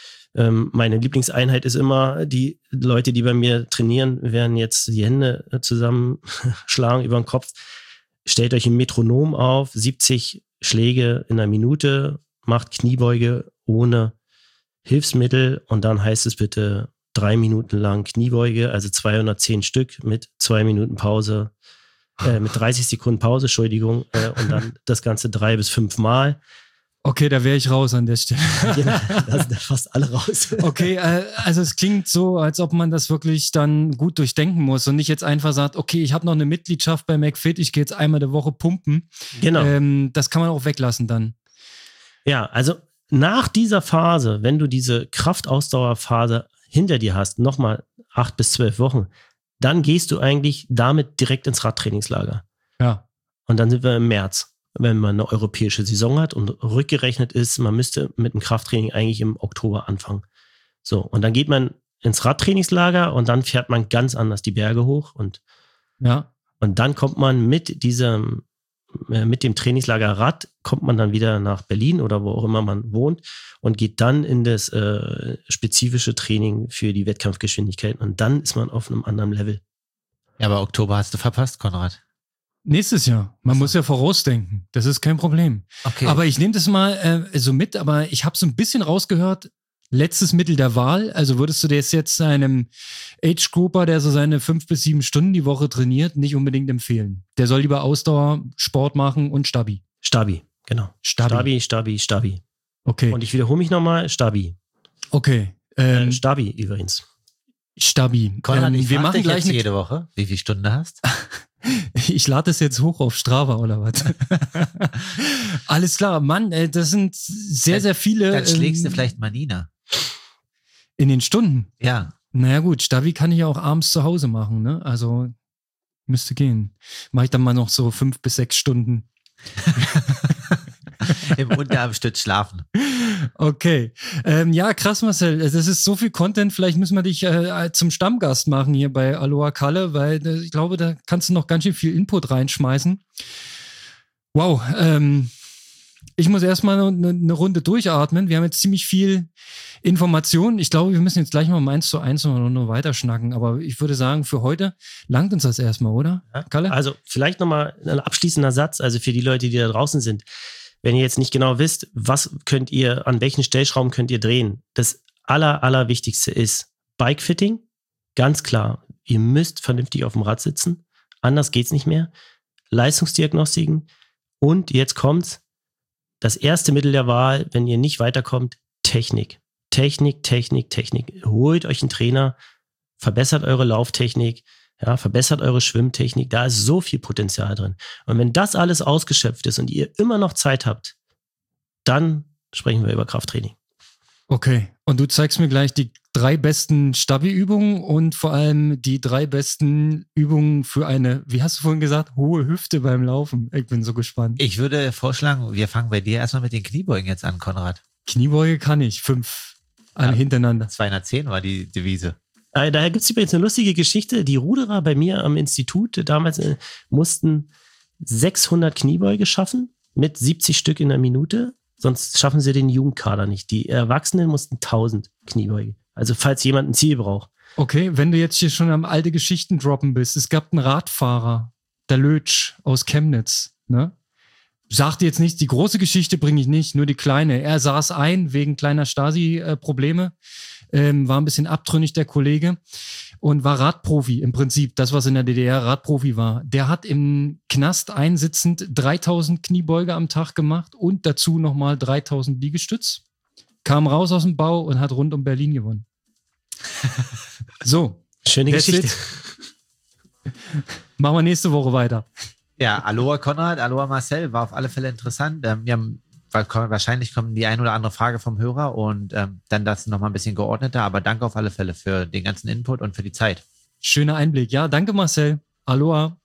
Ähm, meine Lieblingseinheit ist immer, die Leute, die bei mir trainieren, werden jetzt die Hände zusammenschlagen über den Kopf. Stellt euch ein Metronom auf, siebzig Schläge in einer Minute, macht Kniebeuge ohne Hilfsmittel und dann heißt es bitte drei Minuten lang Kniebeuge, also zweihundertzehn Stück mit zwei Minuten Pause, äh, mit dreißig Sekunden Pause, Entschuldigung, äh, und dann das Ganze drei bis fünf Mal. Okay, da wäre ich raus an der Stelle. Ja, da sind fast alle raus. Okay, äh, also es klingt so, als ob man das wirklich dann gut durchdenken muss und nicht jetzt einfach sagt, okay, ich habe noch eine Mitgliedschaft bei McFit, ich gehe jetzt einmal der Woche pumpen. Genau. Ähm, das kann man auch weglassen dann. Ja, also nach dieser Phase, wenn du diese Kraftausdauerphase hinter dir hast, nochmal acht bis zwölf Wochen, dann gehst du eigentlich damit direkt ins Radtrainingslager. Ja. Und dann sind wir im März, wenn man eine europäische Saison hat und rückgerechnet ist, man müsste mit dem Krafttraining eigentlich im Oktober anfangen. So, und dann geht man ins Radtrainingslager und dann fährt man ganz anders die Berge hoch und, Ja. und dann kommt man mit diesem, äh, mit dem Trainingslager Rad, kommt man dann wieder nach Berlin oder wo auch immer man wohnt und geht dann in das äh, spezifische Training für die Wettkampfgeschwindigkeit und dann ist man auf einem anderen Level. Ja, aber Oktober hast du verpasst, Konrad. Nächstes Jahr. Man muss ja vorausdenken. Das ist kein Problem. Okay. Aber ich nehme das mal äh, so mit, aber ich habe so ein bisschen rausgehört, letztes Mittel der Wahl. Also würdest du das jetzt einem Age-Grouper, der so seine fünf bis sieben Stunden die Woche trainiert, nicht unbedingt empfehlen. Der soll lieber Ausdauer, Sport machen und Stabi. Stabi, genau. Stabi. Stabi, Stabi, Stabi. Okay. Und ich wiederhole mich nochmal, Stabi. Okay. Äh, Ähm, Stabi übrigens. Stabi. Konrad, Ähm, ich wir frag machen dich gleich jetzt eine, jede Woche, wie viele Stunden du hast. ich lade das jetzt hoch auf Strava oder was? Alles klar, Mann, äh, das sind sehr, Dann- sehr viele. Dann schlägst du ähm, vielleicht mal Nina. in den Stunden. Ja. Naja gut, Stabi kann ich ja auch abends zu Hause machen, ne? Also müsste gehen. Mache ich dann mal noch so fünf bis sechs Stunden. Im Unterarmstütz schlafen. Okay. Ähm, ja, krass, Marcel. Das ist so viel Content. Vielleicht müssen wir dich äh, zum Stammgast machen hier bei Aloha Kalle, weil äh, ich glaube, da kannst du noch ganz schön viel Input reinschmeißen. Wow. Ähm, ich muss erstmal eine, eine Runde durchatmen. Wir haben jetzt ziemlich viel Informationen. Ich glaube, wir müssen jetzt gleich mal um eins zu eins noch, noch weiter schnacken. Aber ich würde sagen, für heute langt uns das erstmal, oder? Ja. Kalle? Also vielleicht nochmal ein abschließender Satz, also für die Leute, die da draußen sind. Wenn ihr jetzt nicht genau wisst, was könnt ihr, an welchen Stellschrauben könnt ihr drehen, das aller, allerwichtigste ist Bikefitting. Ganz klar, ihr müsst vernünftig auf dem Rad sitzen, anders geht's nicht mehr. Leistungsdiagnostiken und jetzt kommt's, das erste Mittel der Wahl, wenn ihr nicht weiterkommt, Technik. Technik, Technik, Technik. Holt euch einen Trainer, verbessert eure Lauftechnik, ja, verbessert eure Schwimmtechnik, da ist so viel Potenzial drin. Und wenn das alles ausgeschöpft ist und ihr immer noch Zeit habt, dann sprechen wir über Krafttraining. Okay. Und du zeigst mir gleich die drei besten Stabi-Übungen und vor allem die drei besten Übungen für eine, wie hast du vorhin gesagt, hohe Hüfte beim Laufen. Ich bin so gespannt. Ich würde vorschlagen, wir fangen bei dir erstmal mit den Kniebeugen jetzt an, Konrad. Kniebeuge kann ich. Fünf alle Ja. hintereinander. zweihundertzehn war die Devise. Äh, daher gibt es übrigens eine lustige Geschichte. Die Ruderer bei mir am Institut damals äh, mussten sechshundert Kniebeuge schaffen mit siebzig Stück in der Minute. Sonst schaffen sie den Jugendkader nicht. Die Erwachsenen mussten tausend Kniebeuge. Also falls jemand ein Ziel braucht. Okay, wenn du jetzt hier schon am alte Geschichten droppen bist. Es gab einen Radfahrer, der Lötsch aus Chemnitz, ne? Sagt jetzt nichts, die große Geschichte bringe ich nicht, nur die kleine. Er saß ein wegen kleiner Stasi-Probleme, ähm, war ein bisschen abtrünnig, der Kollege, und war Radprofi im Prinzip, das, was in der D D R Radprofi war. Der hat im Knast einsitzend dreitausend Kniebeuge am Tag gemacht und dazu nochmal dreitausend Liegestütz. Kam raus aus dem Bau und hat rund um Berlin gewonnen. So. Schöne That's Geschichte. it. Machen wir nächste Woche weiter. Ja, Aloha Konrad, Aloha Marcel, war auf alle Fälle interessant. Ähm, wir haben, wahrscheinlich kommen die ein oder andere Frage vom Hörer und ähm, dann das nochmal ein bisschen geordneter, aber danke auf alle Fälle für den ganzen Input und für die Zeit. Schöner Einblick. Ja, danke Marcel. Aloha.